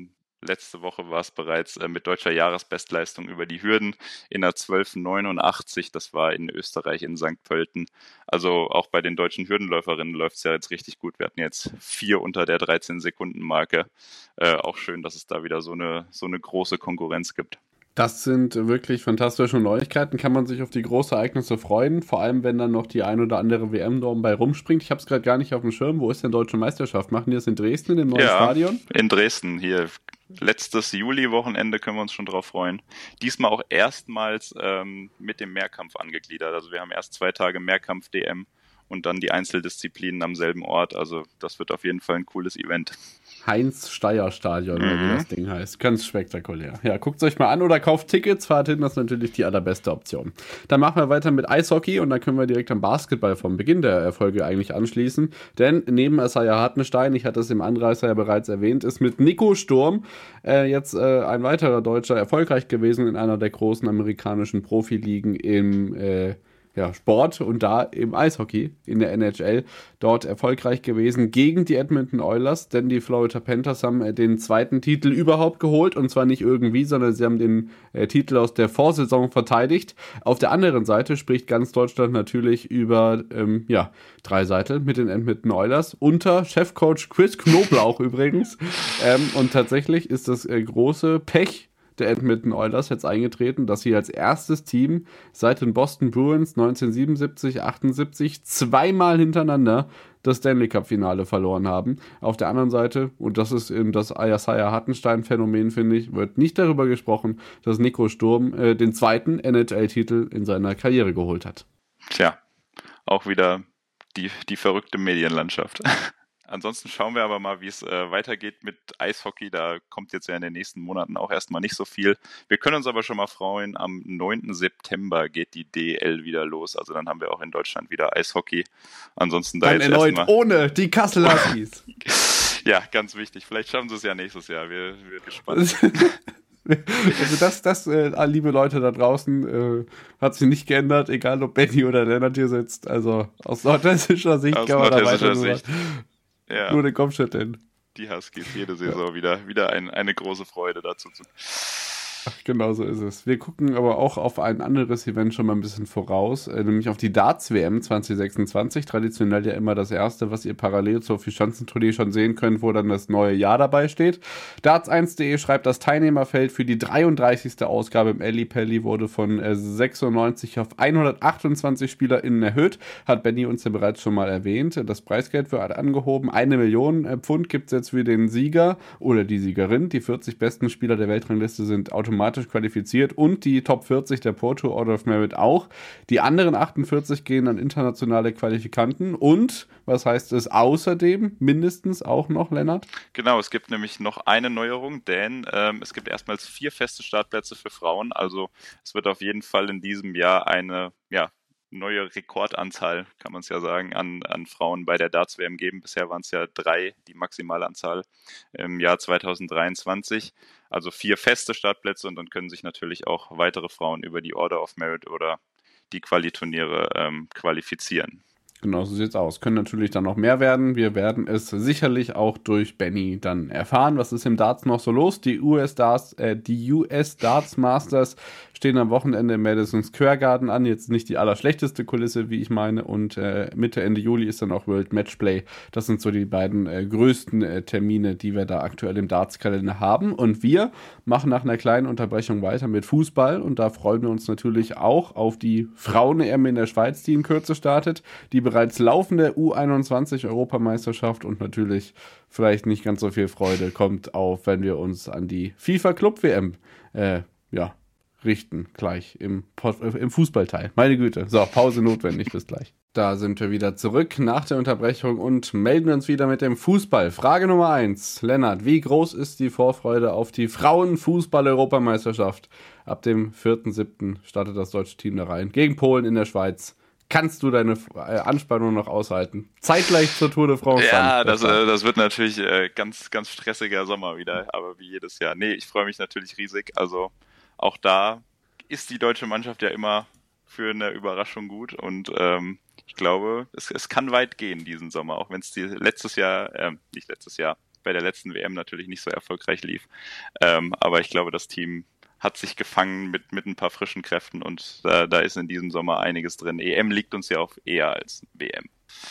letzte Woche war es bereits äh, mit deutscher Jahresbestleistung über die Hürden in der zwölf neunundachtzig, das war in Österreich in Sankt Pölten. Also auch bei den deutschen Hürdenläuferinnen läuft es ja jetzt richtig gut. Wir hatten jetzt vier unter der dreizehn-Sekunden-Marke. Äh, auch schön, dass es da wieder so eine, so eine große Konkurrenz gibt. Das sind wirklich fantastische Neuigkeiten. Kann man sich auf die großen Ereignisse freuen, vor allem wenn dann noch die ein oder andere W M-Norm bei rumspringt. Ich habe es gerade gar nicht auf dem Schirm. Wo ist denn Deutsche Meisterschaft? Machen die das in Dresden, im neuen ja, Stadion? In Dresden, hier. Letztes Juli-Wochenende können wir uns schon drauf freuen. Diesmal auch erstmals ähm, mit dem Mehrkampf angegliedert. Also wir haben erst zwei Tage Mehrkampf-D M und dann die Einzeldisziplinen am selben Ort. Also das wird auf jeden Fall ein cooles Event. Heinz-Steier-Stadion, mhm. wie das Ding heißt. Ganz spektakulär. Ja, guckt es euch mal an oder kauft Tickets, fahrt hin, das ist natürlich die allerbeste Option. Dann machen wir weiter mit Eishockey und dann können wir direkt am Basketball vom Beginn der Erfolge eigentlich anschließen. Denn neben Isaiah Hartenstein, ich hatte es im Anreißer ja bereits erwähnt, ist mit Nico Sturm äh, jetzt äh, ein weiterer Deutscher erfolgreich gewesen in einer der großen amerikanischen Profiligen im äh, Ja, Sport und da im Eishockey in der N H L dort erfolgreich gewesen gegen die Edmonton Oilers, denn die Florida Panthers haben äh, den zweiten Titel überhaupt geholt und zwar nicht irgendwie, sondern sie haben den äh, Titel aus der Vorsaison verteidigt. Auf der anderen Seite spricht ganz Deutschland natürlich über ähm, ja, Dreiseitel mit den Edmonton Oilers unter Chefcoach Chris Knoblauch übrigens ähm, und tatsächlich ist das äh, große Pech der Edmonton Oilers jetzt eingetreten, dass sie als erstes Team seit den Boston Bruins neunzehnhundertsiebenundsiebzig achtundsiebzig zweimal hintereinander das Stanley Cup Finale verloren haben. Auf der anderen Seite, und das ist eben das Isaiah Hartenstein Phänomen, finde ich, wird nicht darüber gesprochen, dass Nico Sturm äh, den zweiten N H L-Titel in seiner Karriere geholt hat. Tja, auch wieder die, die verrückte Medienlandschaft. Ansonsten schauen wir aber mal, wie es äh, weitergeht mit Eishockey. Da kommt jetzt ja in den nächsten Monaten auch erstmal nicht so viel. Wir können uns aber schon mal freuen, am neunten September geht die D L wieder los. Also dann haben wir auch in Deutschland wieder Eishockey. Ansonsten da dann jetzt erneut erstmal ohne die Kassel Huskies. Ja, ganz wichtig. Vielleicht schaffen sie es ja nächstes Jahr. Wir sind gespannt. Also das, das äh, liebe Leute da draußen, äh, hat sich nicht geändert, egal ob Benny oder Lennart hier sitzt. Also aus nordhessischer Sicht aus kann man da weiter Sicht. Ja. Nur den Kopf schütteln. Die Huskies jede Saison ja. wieder, wieder ein, eine große Freude dazu zu. Genau so ist es. Wir gucken aber auch auf ein anderes Event schon mal ein bisschen voraus, äh, nämlich auf die Darts-W M zwanzig sechsundzwanzig. Traditionell ja immer das erste, was ihr parallel zur Vierschanzentournee schon sehen könnt, wo dann das neue Jahr dabei steht. darts eins punkt de schreibt, das Teilnehmerfeld für die dreiunddreißigste Ausgabe im Ellipelli wurde von äh, sechsundneunzig auf hundertachtundzwanzig SpielerInnen erhöht. Hat Benny uns ja bereits schon mal erwähnt. Das Preisgeld wird angehoben. Eine Million äh, Pfund gibt es jetzt für den Sieger oder die Siegerin. Die vierzig besten Spieler der Weltrangliste sind automatisch qualifiziert und die Top vierzig der Pro Tour Order of Merit auch. Die anderen achtundvierzig gehen an internationale Qualifikanten und, was heißt es außerdem, mindestens auch noch, Lennart? Genau, es gibt nämlich noch eine Neuerung, denn ähm, es gibt erstmals vier feste Startplätze für Frauen, also es wird auf jeden Fall in diesem Jahr eine, ja, neue Rekordanzahl, kann man es ja sagen, an, an Frauen bei der Darts-W M geben. Bisher waren es ja drei, die maximale Anzahl im Jahr zweitausenddreiundzwanzig. Also vier feste Startplätze und dann können sich natürlich auch weitere Frauen über die Order of Merit oder die Quali-Turniere ähm, qualifizieren. Genau, so sieht's aus. Können natürlich dann noch mehr werden. Wir werden es sicherlich auch durch Benny dann erfahren. Was ist im Darts noch so los? Die U S Darts, äh, die U S Darts Masters stehen am Wochenende im Madison Square Garden an. Jetzt nicht die allerschlechteste Kulisse, wie ich meine. Und äh, Mitte, Ende Juli ist dann auch World Matchplay. Das sind so die beiden äh, größten äh, Termine, die wir da aktuell im Darts-Kalender haben. Und wir machen nach einer kleinen Unterbrechung weiter mit Fußball. Und da freuen wir uns natürlich auch auf die Frauen-E M in der Schweiz, die in Kürze startet. Die bereits laufende U einundzwanzig Europameisterschaft und natürlich vielleicht nicht ganz so viel Freude kommt auf, wenn wir uns an die FIFA Club W M äh, ja, richten, gleich im, im Fußballteil. Meine Güte. So, Pause notwendig, bis gleich. Da sind wir wieder zurück nach der Unterbrechung und melden uns wieder mit dem Fußball. Frage Nummer eins. Lennart, wie groß ist die Vorfreude auf die Frauen-Fußball-Europameisterschaft? Ab dem vierten siebten startet das deutsche Team da rein. Gegen Polen in der Schweiz. Kannst du deine Anspannung noch aushalten? Zeitgleich zur Tour de France. Ja, das, äh, das wird natürlich äh, ganz, ganz stressiger Sommer wieder, aber wie jedes Jahr. Nee, ich freue mich natürlich riesig. Also auch da ist die deutsche Mannschaft ja immer für eine Überraschung gut und ähm, ich glaube, es, es kann weit gehen diesen Sommer, auch wenn es die letztes Jahr, äh, nicht letztes Jahr, bei der letzten W M natürlich nicht so erfolgreich lief. Ähm, aber ich glaube, das Team hat sich gefangen mit, mit ein paar frischen Kräften und äh, da ist in diesem Sommer einiges drin. E M liegt uns ja auch eher als W M.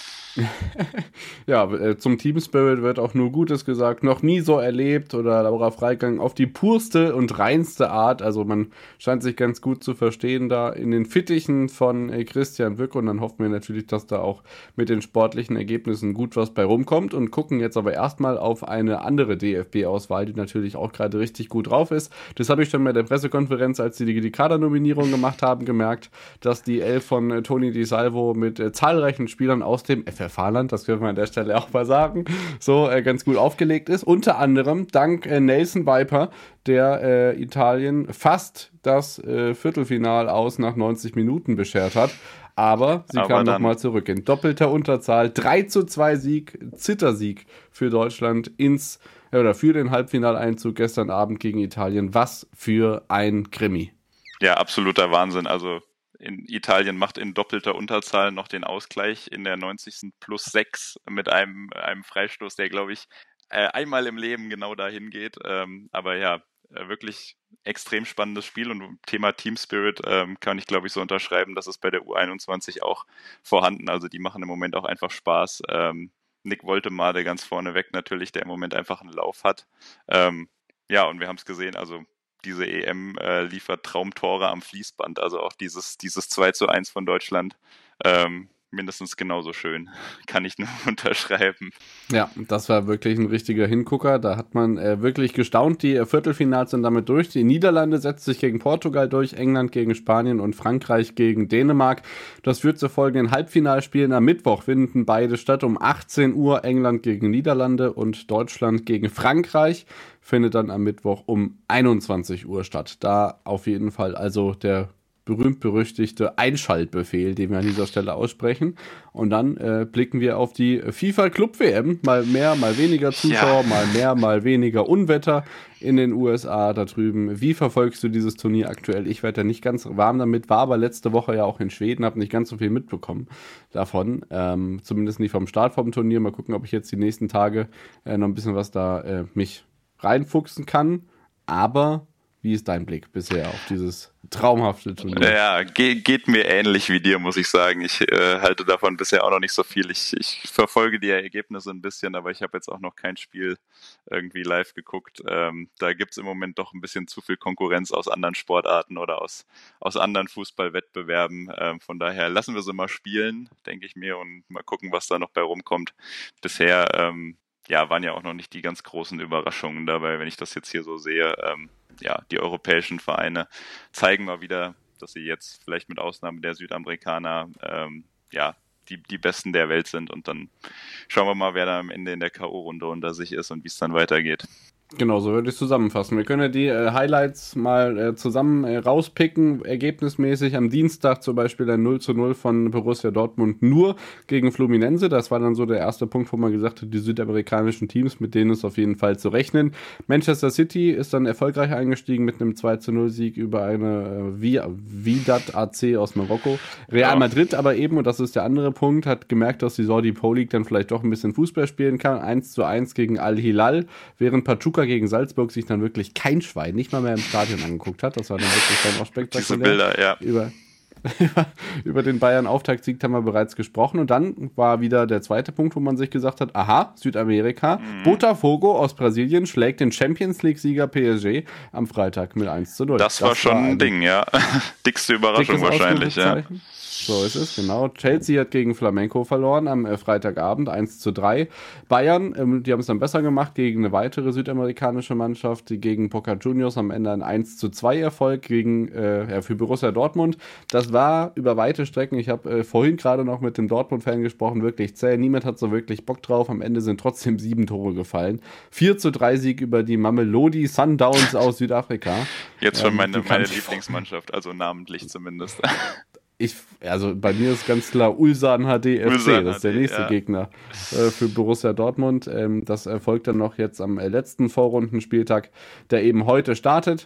Ja, äh, zum Team Spirit wird auch nur Gutes gesagt. Noch nie so erlebt oder Laura Freigang auf die purste und reinste Art. Also man scheint sich ganz gut zu verstehen da in den Fittichen von äh, Christian Wück. Und dann hoffen wir natürlich, dass da auch mit den sportlichen Ergebnissen gut was bei rumkommt. Und gucken jetzt aber erstmal auf eine andere D F B-Auswahl, die natürlich auch gerade richtig gut drauf ist. Das habe ich schon bei der Pressekonferenz, als sie die, die Kadernominierung gemacht haben, gemerkt, dass die Elf von äh, Toni Di Salvo mit äh, zahlreichen Spielern aus dem F F H-Land, das können wir an der Stelle auch mal sagen, so äh, ganz gut aufgelegt ist. Unter anderem dank äh, Nelson Viper, der äh, Italien fast das äh, Viertelfinal aus nach neunzig Minuten beschert hat. Aber sie Aber kam dann- nochmal zurück in doppelter Unterzahl. drei zu zwei Sieg, Zittersieg für Deutschland ins, äh, oder für den Halbfinaleinzug gestern Abend gegen Italien. Was für ein Krimi. Ja, absoluter Wahnsinn. Also in Italien macht in doppelter Unterzahl noch den Ausgleich in der neunzigsten plus sechs mit einem, einem Freistoß, der, glaube ich, äh, einmal im Leben genau dahin geht. Ähm, aber ja, äh, wirklich extrem spannendes Spiel und Thema Team Spirit ähm, kann ich, glaube ich, so unterschreiben. Das ist bei der U einundzwanzig auch vorhanden. Also die machen im Moment auch einfach Spaß. Ähm, Nick Woltemade ganz vorneweg natürlich, der im Moment einfach einen Lauf hat. Ähm, ja, und wir haben es gesehen, also diese E M äh, liefert Traumtore am Fließband, also auch dieses, dieses zwei zu eins von Deutschland, ähm, mindestens genauso schön, kann ich nur unterschreiben. Ja, das war wirklich ein richtiger Hingucker. Da hat man äh, wirklich gestaunt. Die äh, Viertelfinals sind damit durch. Die Niederlande setzt sich gegen Portugal durch, England gegen Spanien und Frankreich gegen Dänemark. Das führt zu folgenden Halbfinalspielen. Am Mittwoch finden beide statt um achtzehn Uhr. England gegen Niederlande und Deutschland gegen Frankreich findet dann am Mittwoch um einundzwanzig Uhr statt. Da auf jeden Fall also der berühmt-berüchtigte Einschaltbefehl, den wir an dieser Stelle aussprechen. Und dann äh, blicken wir auf die FIFA-Club-W M. Mal mehr, mal weniger Zuschauer, Ja. mal mehr, mal weniger Unwetter in den U S A da drüben. Wie verfolgst du dieses Turnier aktuell? Ich werde da nicht ganz warm damit, war aber letzte Woche ja auch in Schweden, habe nicht ganz so viel mitbekommen davon. Ähm, zumindest nicht vom Start vom Turnier. Mal gucken, ob ich jetzt die nächsten Tage äh, noch ein bisschen was da äh, mich reinfuchsen kann. Aber wie ist dein Blick bisher auf dieses traumhafte Turnier? Ja, ge- geht mir ähnlich wie dir, muss ich sagen. Ich äh, halte davon bisher auch noch nicht so viel. Ich, ich verfolge die Ergebnisse ein bisschen, aber ich habe jetzt auch noch kein Spiel irgendwie live geguckt. Ähm, da gibt's im Moment doch ein bisschen zu viel Konkurrenz aus anderen Sportarten oder aus, aus anderen Fußballwettbewerben. Ähm, von daher lassen wir sie mal spielen, denke ich mir, und mal gucken, was da noch bei rumkommt. Bisher ähm, ja, waren ja auch noch nicht die ganz großen Überraschungen dabei, wenn ich das jetzt hier so sehe. Ähm, ja, die europäischen Vereine zeigen mal wieder, dass sie jetzt vielleicht mit Ausnahme der Südamerikaner ähm, ja, die, die Besten der Welt sind. Und dann schauen wir mal, wer da am Ende in der K O-Runde unter sich ist und wie es dann weitergeht. Genau, so würde ich es zusammenfassen. Wir können ja die äh, Highlights mal äh, zusammen äh, rauspicken, ergebnismäßig. Am Dienstag zum Beispiel ein null zu null von Borussia Dortmund nur gegen Fluminense. Das war dann so der erste Punkt, wo man gesagt hat, die südamerikanischen Teams, mit denen ist auf jeden Fall zu rechnen. Manchester City ist dann erfolgreich eingestiegen mit einem zwei zu null Sieg über eine äh, Wydad A C aus Marokko. Real Ja. Madrid aber eben, und das ist der andere Punkt, hat gemerkt, dass die Saudi Pro League dann vielleicht doch ein bisschen Fußball spielen kann. eins zu eins gegen Al-Hilal, während Pachuca gegen Salzburg sich dann wirklich kein Schwein nicht mal mehr im Stadion angeguckt hat. Das war dann wirklich dann auch Diese spektakulär. Bilder, ja. Über, über, über den Bayern-Auftaktsieg haben wir bereits gesprochen. Und dann war wieder der zweite Punkt, wo man sich gesagt hat, aha, Südamerika, Mhm. Botafogo aus Brasilien schlägt den Champions-League-Sieger P S G am Freitag mit eins zu null. Das, war schon ein Ding, ja. Dickste Überraschung Dickes wahrscheinlich, ja. Ausrufezeichen. So ist es, genau. Chelsea hat gegen Flamenco verloren am äh, Freitagabend eins zu drei. Bayern, ähm, die haben es dann besser gemacht gegen eine weitere südamerikanische Mannschaft, die gegen Boca Juniors am Ende ein eins zu zwei Erfolg gegen, äh, ja, für Borussia Dortmund. Das war über weite Strecken, ich habe äh, vorhin gerade noch mit dem Dortmund-Fan gesprochen, wirklich zäh. Niemand hat so wirklich Bock drauf. Am Ende sind trotzdem sieben Tore gefallen. vier zu drei Sieg über die Mamelodi Sundowns aus Südafrika. Jetzt schon Ähm, meine, die meine kann ich- Lieblingsmannschaft, also namentlich zumindest. Ich, also bei mir ist ganz klar Ulsan H D F C, Ulsan das ist der H D, nächste ja. Gegner äh, für Borussia Dortmund. Ähm, das erfolgt dann noch jetzt am äh, letzten Vorrundenspieltag, der eben heute startet.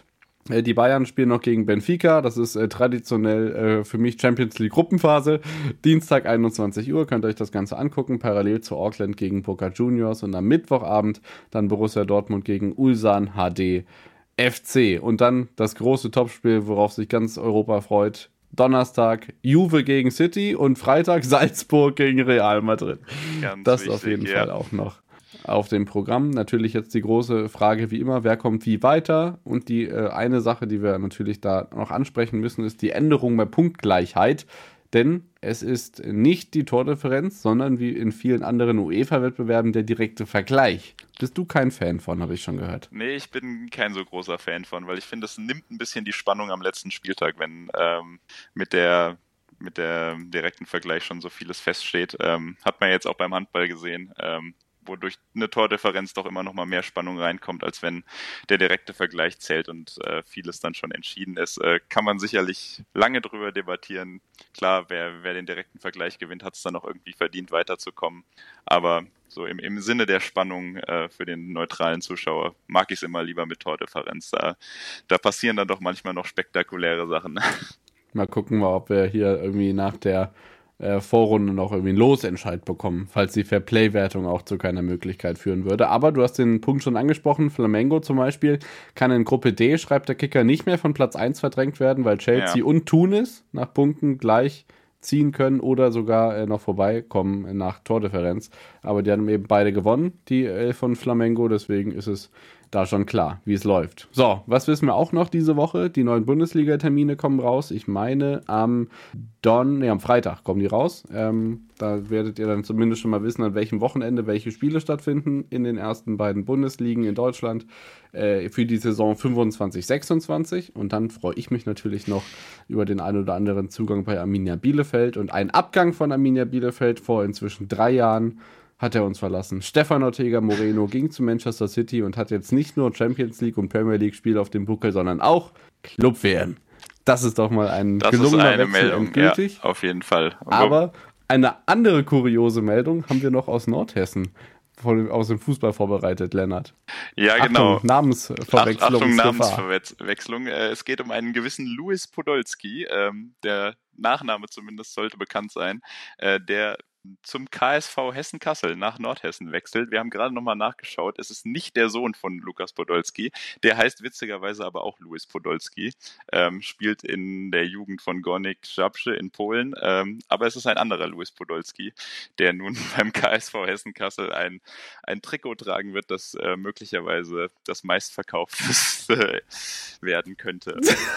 Die Bayern spielen noch gegen Benfica, das ist äh, traditionell äh, für mich Champions League Gruppenphase. Dienstag einundzwanzig Uhr, könnt ihr euch das Ganze angucken, parallel zu Auckland gegen Boca Juniors und am Mittwochabend dann Borussia Dortmund gegen Ulsan H D F C. Und dann das große Topspiel, worauf sich ganz Europa freut. Donnerstag Juve gegen City und Freitag Salzburg gegen Real Madrid. Ganz das wichtig, auf jeden ja. Fall auch noch auf dem Programm. Natürlich jetzt die große Frage wie immer, wer kommt wie weiter? Und die äh, eine Sache, die wir natürlich da noch ansprechen müssen, ist die Änderung bei Punktgleichheit. Denn es ist nicht die Tordifferenz, sondern wie in vielen anderen UEFA-Wettbewerben der direkte Vergleich. Bist du kein Fan von, habe ich schon gehört. Nee, ich bin kein so großer Fan von, weil ich finde, es nimmt ein bisschen die Spannung am letzten Spieltag, wenn ähm, mit der mit der direkten Vergleich schon so vieles feststeht. Ähm, hat man jetzt auch beim Handball gesehen. Ähm, wodurch eine Tordifferenz doch immer noch mal mehr Spannung reinkommt, als wenn der direkte Vergleich zählt und äh, vieles dann schon entschieden ist. Äh, kann man sicherlich lange drüber debattieren. Klar, wer, wer den direkten Vergleich gewinnt, hat es dann auch irgendwie verdient, weiterzukommen. Aber so im, im Sinne der Spannung äh, für den neutralen Zuschauer mag ich es immer lieber mit Tordifferenz. Da, da passieren dann doch manchmal noch spektakuläre Sachen. Mal gucken wir, ob wir hier irgendwie nach der Äh, Vorrunde noch irgendwie einen Losentscheid bekommen, falls die Fairplay-Wertung auch zu keiner Möglichkeit führen würde. Aber du hast den Punkt schon angesprochen, Flamengo zum Beispiel kann in Gruppe D, schreibt der Kicker, nicht mehr von Platz eins verdrängt werden, weil Chelsea ja. und Tunis nach Punkten gleich ziehen können oder sogar äh, noch vorbeikommen nach Tordifferenz. Aber die haben eben beide gewonnen, die Elf von Flamengo, deswegen ist es da schon klar, wie es läuft. So, was wissen wir auch noch diese Woche? Die neuen Bundesliga-Termine kommen raus. Ich meine, am Don, nee, am Freitag kommen die raus. Ähm, da werdet ihr dann zumindest schon mal wissen, an welchem Wochenende welche Spiele stattfinden in den ersten beiden Bundesligen in Deutschland äh, für die Saison fünfundzwanzig sechsundzwanzig. Und dann freue ich mich natürlich noch über den ein oder anderen Zugang bei Arminia Bielefeld und einen Abgang von Arminia Bielefeld vor inzwischen drei Jahren. Hat er uns verlassen. Stefan Ortega Moreno ging zu Manchester City und hat jetzt nicht nur Champions League und Premier League Spiele auf dem Buckel, sondern auch Club-W M. Das ist doch mal ein das gelungener ist eine Wechsel Meldung, endgültig. Ja, auf jeden Fall. Und aber eine andere kuriose Meldung haben wir noch aus Nordhessen, von, aus dem Fußball vorbereitet, Lennart. Ja, genau. Achtung, Namensverwechslung. Achtung, Namensverwechslung. Es geht um einen gewissen Louis Podolski, ähm, der Nachname zumindest sollte bekannt sein, äh, der zum K S V Hessen-Kassel nach Nordhessen wechselt. Wir haben gerade nochmal nachgeschaut. Es ist nicht der Sohn von Lukas Podolski. Der heißt witzigerweise aber auch Louis Podolski. Ähm, spielt in der Jugend von Górnik Zabrze in Polen. Ähm, aber es ist ein anderer Louis Podolski, der nun beim K S V Hessen-Kassel ein, ein Trikot tragen wird, das äh, möglicherweise das meistverkaufteste werden könnte.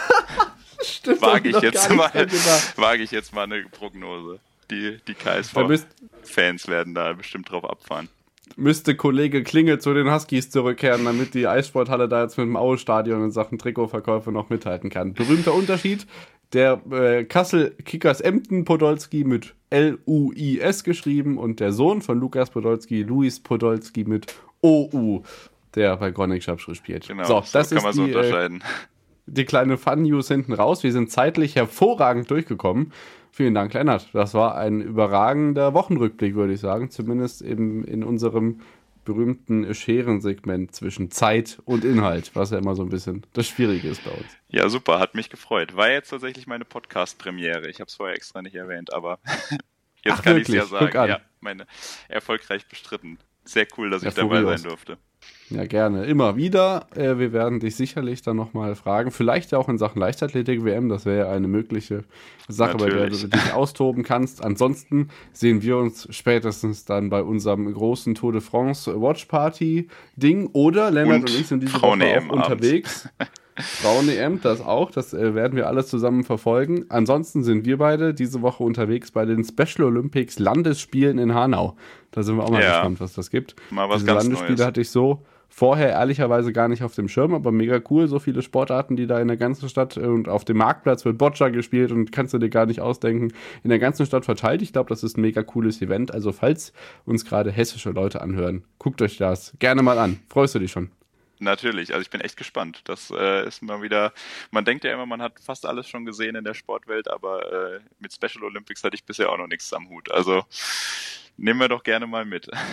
Stimmt, wage ich jetzt mal, wage ich jetzt mal eine Prognose. Die, die K S V-Fans werden da bestimmt drauf abfahren. Müsste Kollege Klinge zu den Huskies zurückkehren, damit die Eissporthalle da jetzt mit dem Aue-Stadion in Sachen Trikotverkäufe noch mithalten kann. Berühmter Unterschied, der äh, Kassel Kickers Emden Podolski mit L U I S geschrieben und der Sohn von Lukas Podolski, Luis Podolski mit O U, der bei Górnik Zabrze spielt. Genau, so, das so kann ist man so die, unterscheiden. Äh, die kleine Fun-News hinten raus. Wir sind zeitlich hervorragend durchgekommen. Vielen Dank, Lennart. Das war ein überragender Wochenrückblick, würde ich sagen. Zumindest eben in unserem berühmten Scherensegment zwischen Zeit und Inhalt, was ja immer so ein bisschen das Schwierige ist bei uns. Ja, super. Hat mich gefreut. War jetzt tatsächlich meine Podcast-Premiere. Ich habe es vorher extra nicht erwähnt, aber jetzt Ach, kann ich es ja sagen. Ja, meine erfolgreich bestritten. Sehr cool, dass ja, ich dabei sein durfte. Ja, gerne. Immer wieder. Äh, wir werden dich sicherlich dann nochmal fragen. Vielleicht ja auch in Sachen Leichtathletik-W M. Das wäre ja eine mögliche Sache, Natürlich. bei der du dich austoben kannst. Ansonsten sehen wir uns spätestens dann bei unserem großen Tour de France Watch Party Ding. Oder Lennart und, und ich sind diese Woche auch unterwegs. Frauen-E M, das auch. Das äh, werden wir alles zusammen verfolgen. Ansonsten sind wir beide diese Woche unterwegs bei den Special Olympics Landesspielen in Hanau. Da sind wir auch mal ja. gespannt, was das gibt. Mal was Diese ganz Landesspiele Neues. hatte ich so vorher ehrlicherweise gar nicht auf dem Schirm, aber mega cool. So viele Sportarten, die da in der ganzen Stadt und auf dem Marktplatz wird Boccia gespielt und kannst du dir gar nicht ausdenken. In der ganzen Stadt verteilt. Ich glaube, das ist ein mega cooles Event. Also falls uns gerade hessische Leute anhören, guckt euch das gerne mal an. Freust du dich schon? Natürlich, also ich bin echt gespannt. Das äh, ist mal wieder, man denkt ja immer, man hat fast alles schon gesehen in der Sportwelt, aber äh, mit Special Olympics hatte ich bisher auch noch nichts am Hut. Also nehmen wir doch gerne mal mit.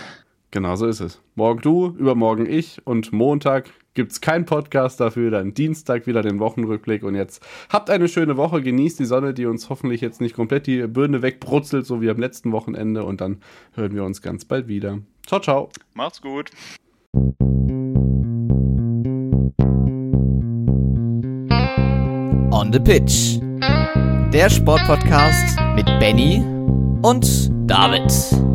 Genau so ist es. Morgen du, übermorgen ich und Montag gibt's keinen Podcast dafür, dann Dienstag wieder den Wochenrückblick und jetzt habt eine schöne Woche, genießt die Sonne, die uns hoffentlich jetzt nicht komplett die Birne wegbrutzelt, so wie am letzten Wochenende und dann hören wir uns ganz bald wieder. Ciao, ciao. Macht's gut. On the Pitch. Der Sportpodcast mit Benny und David.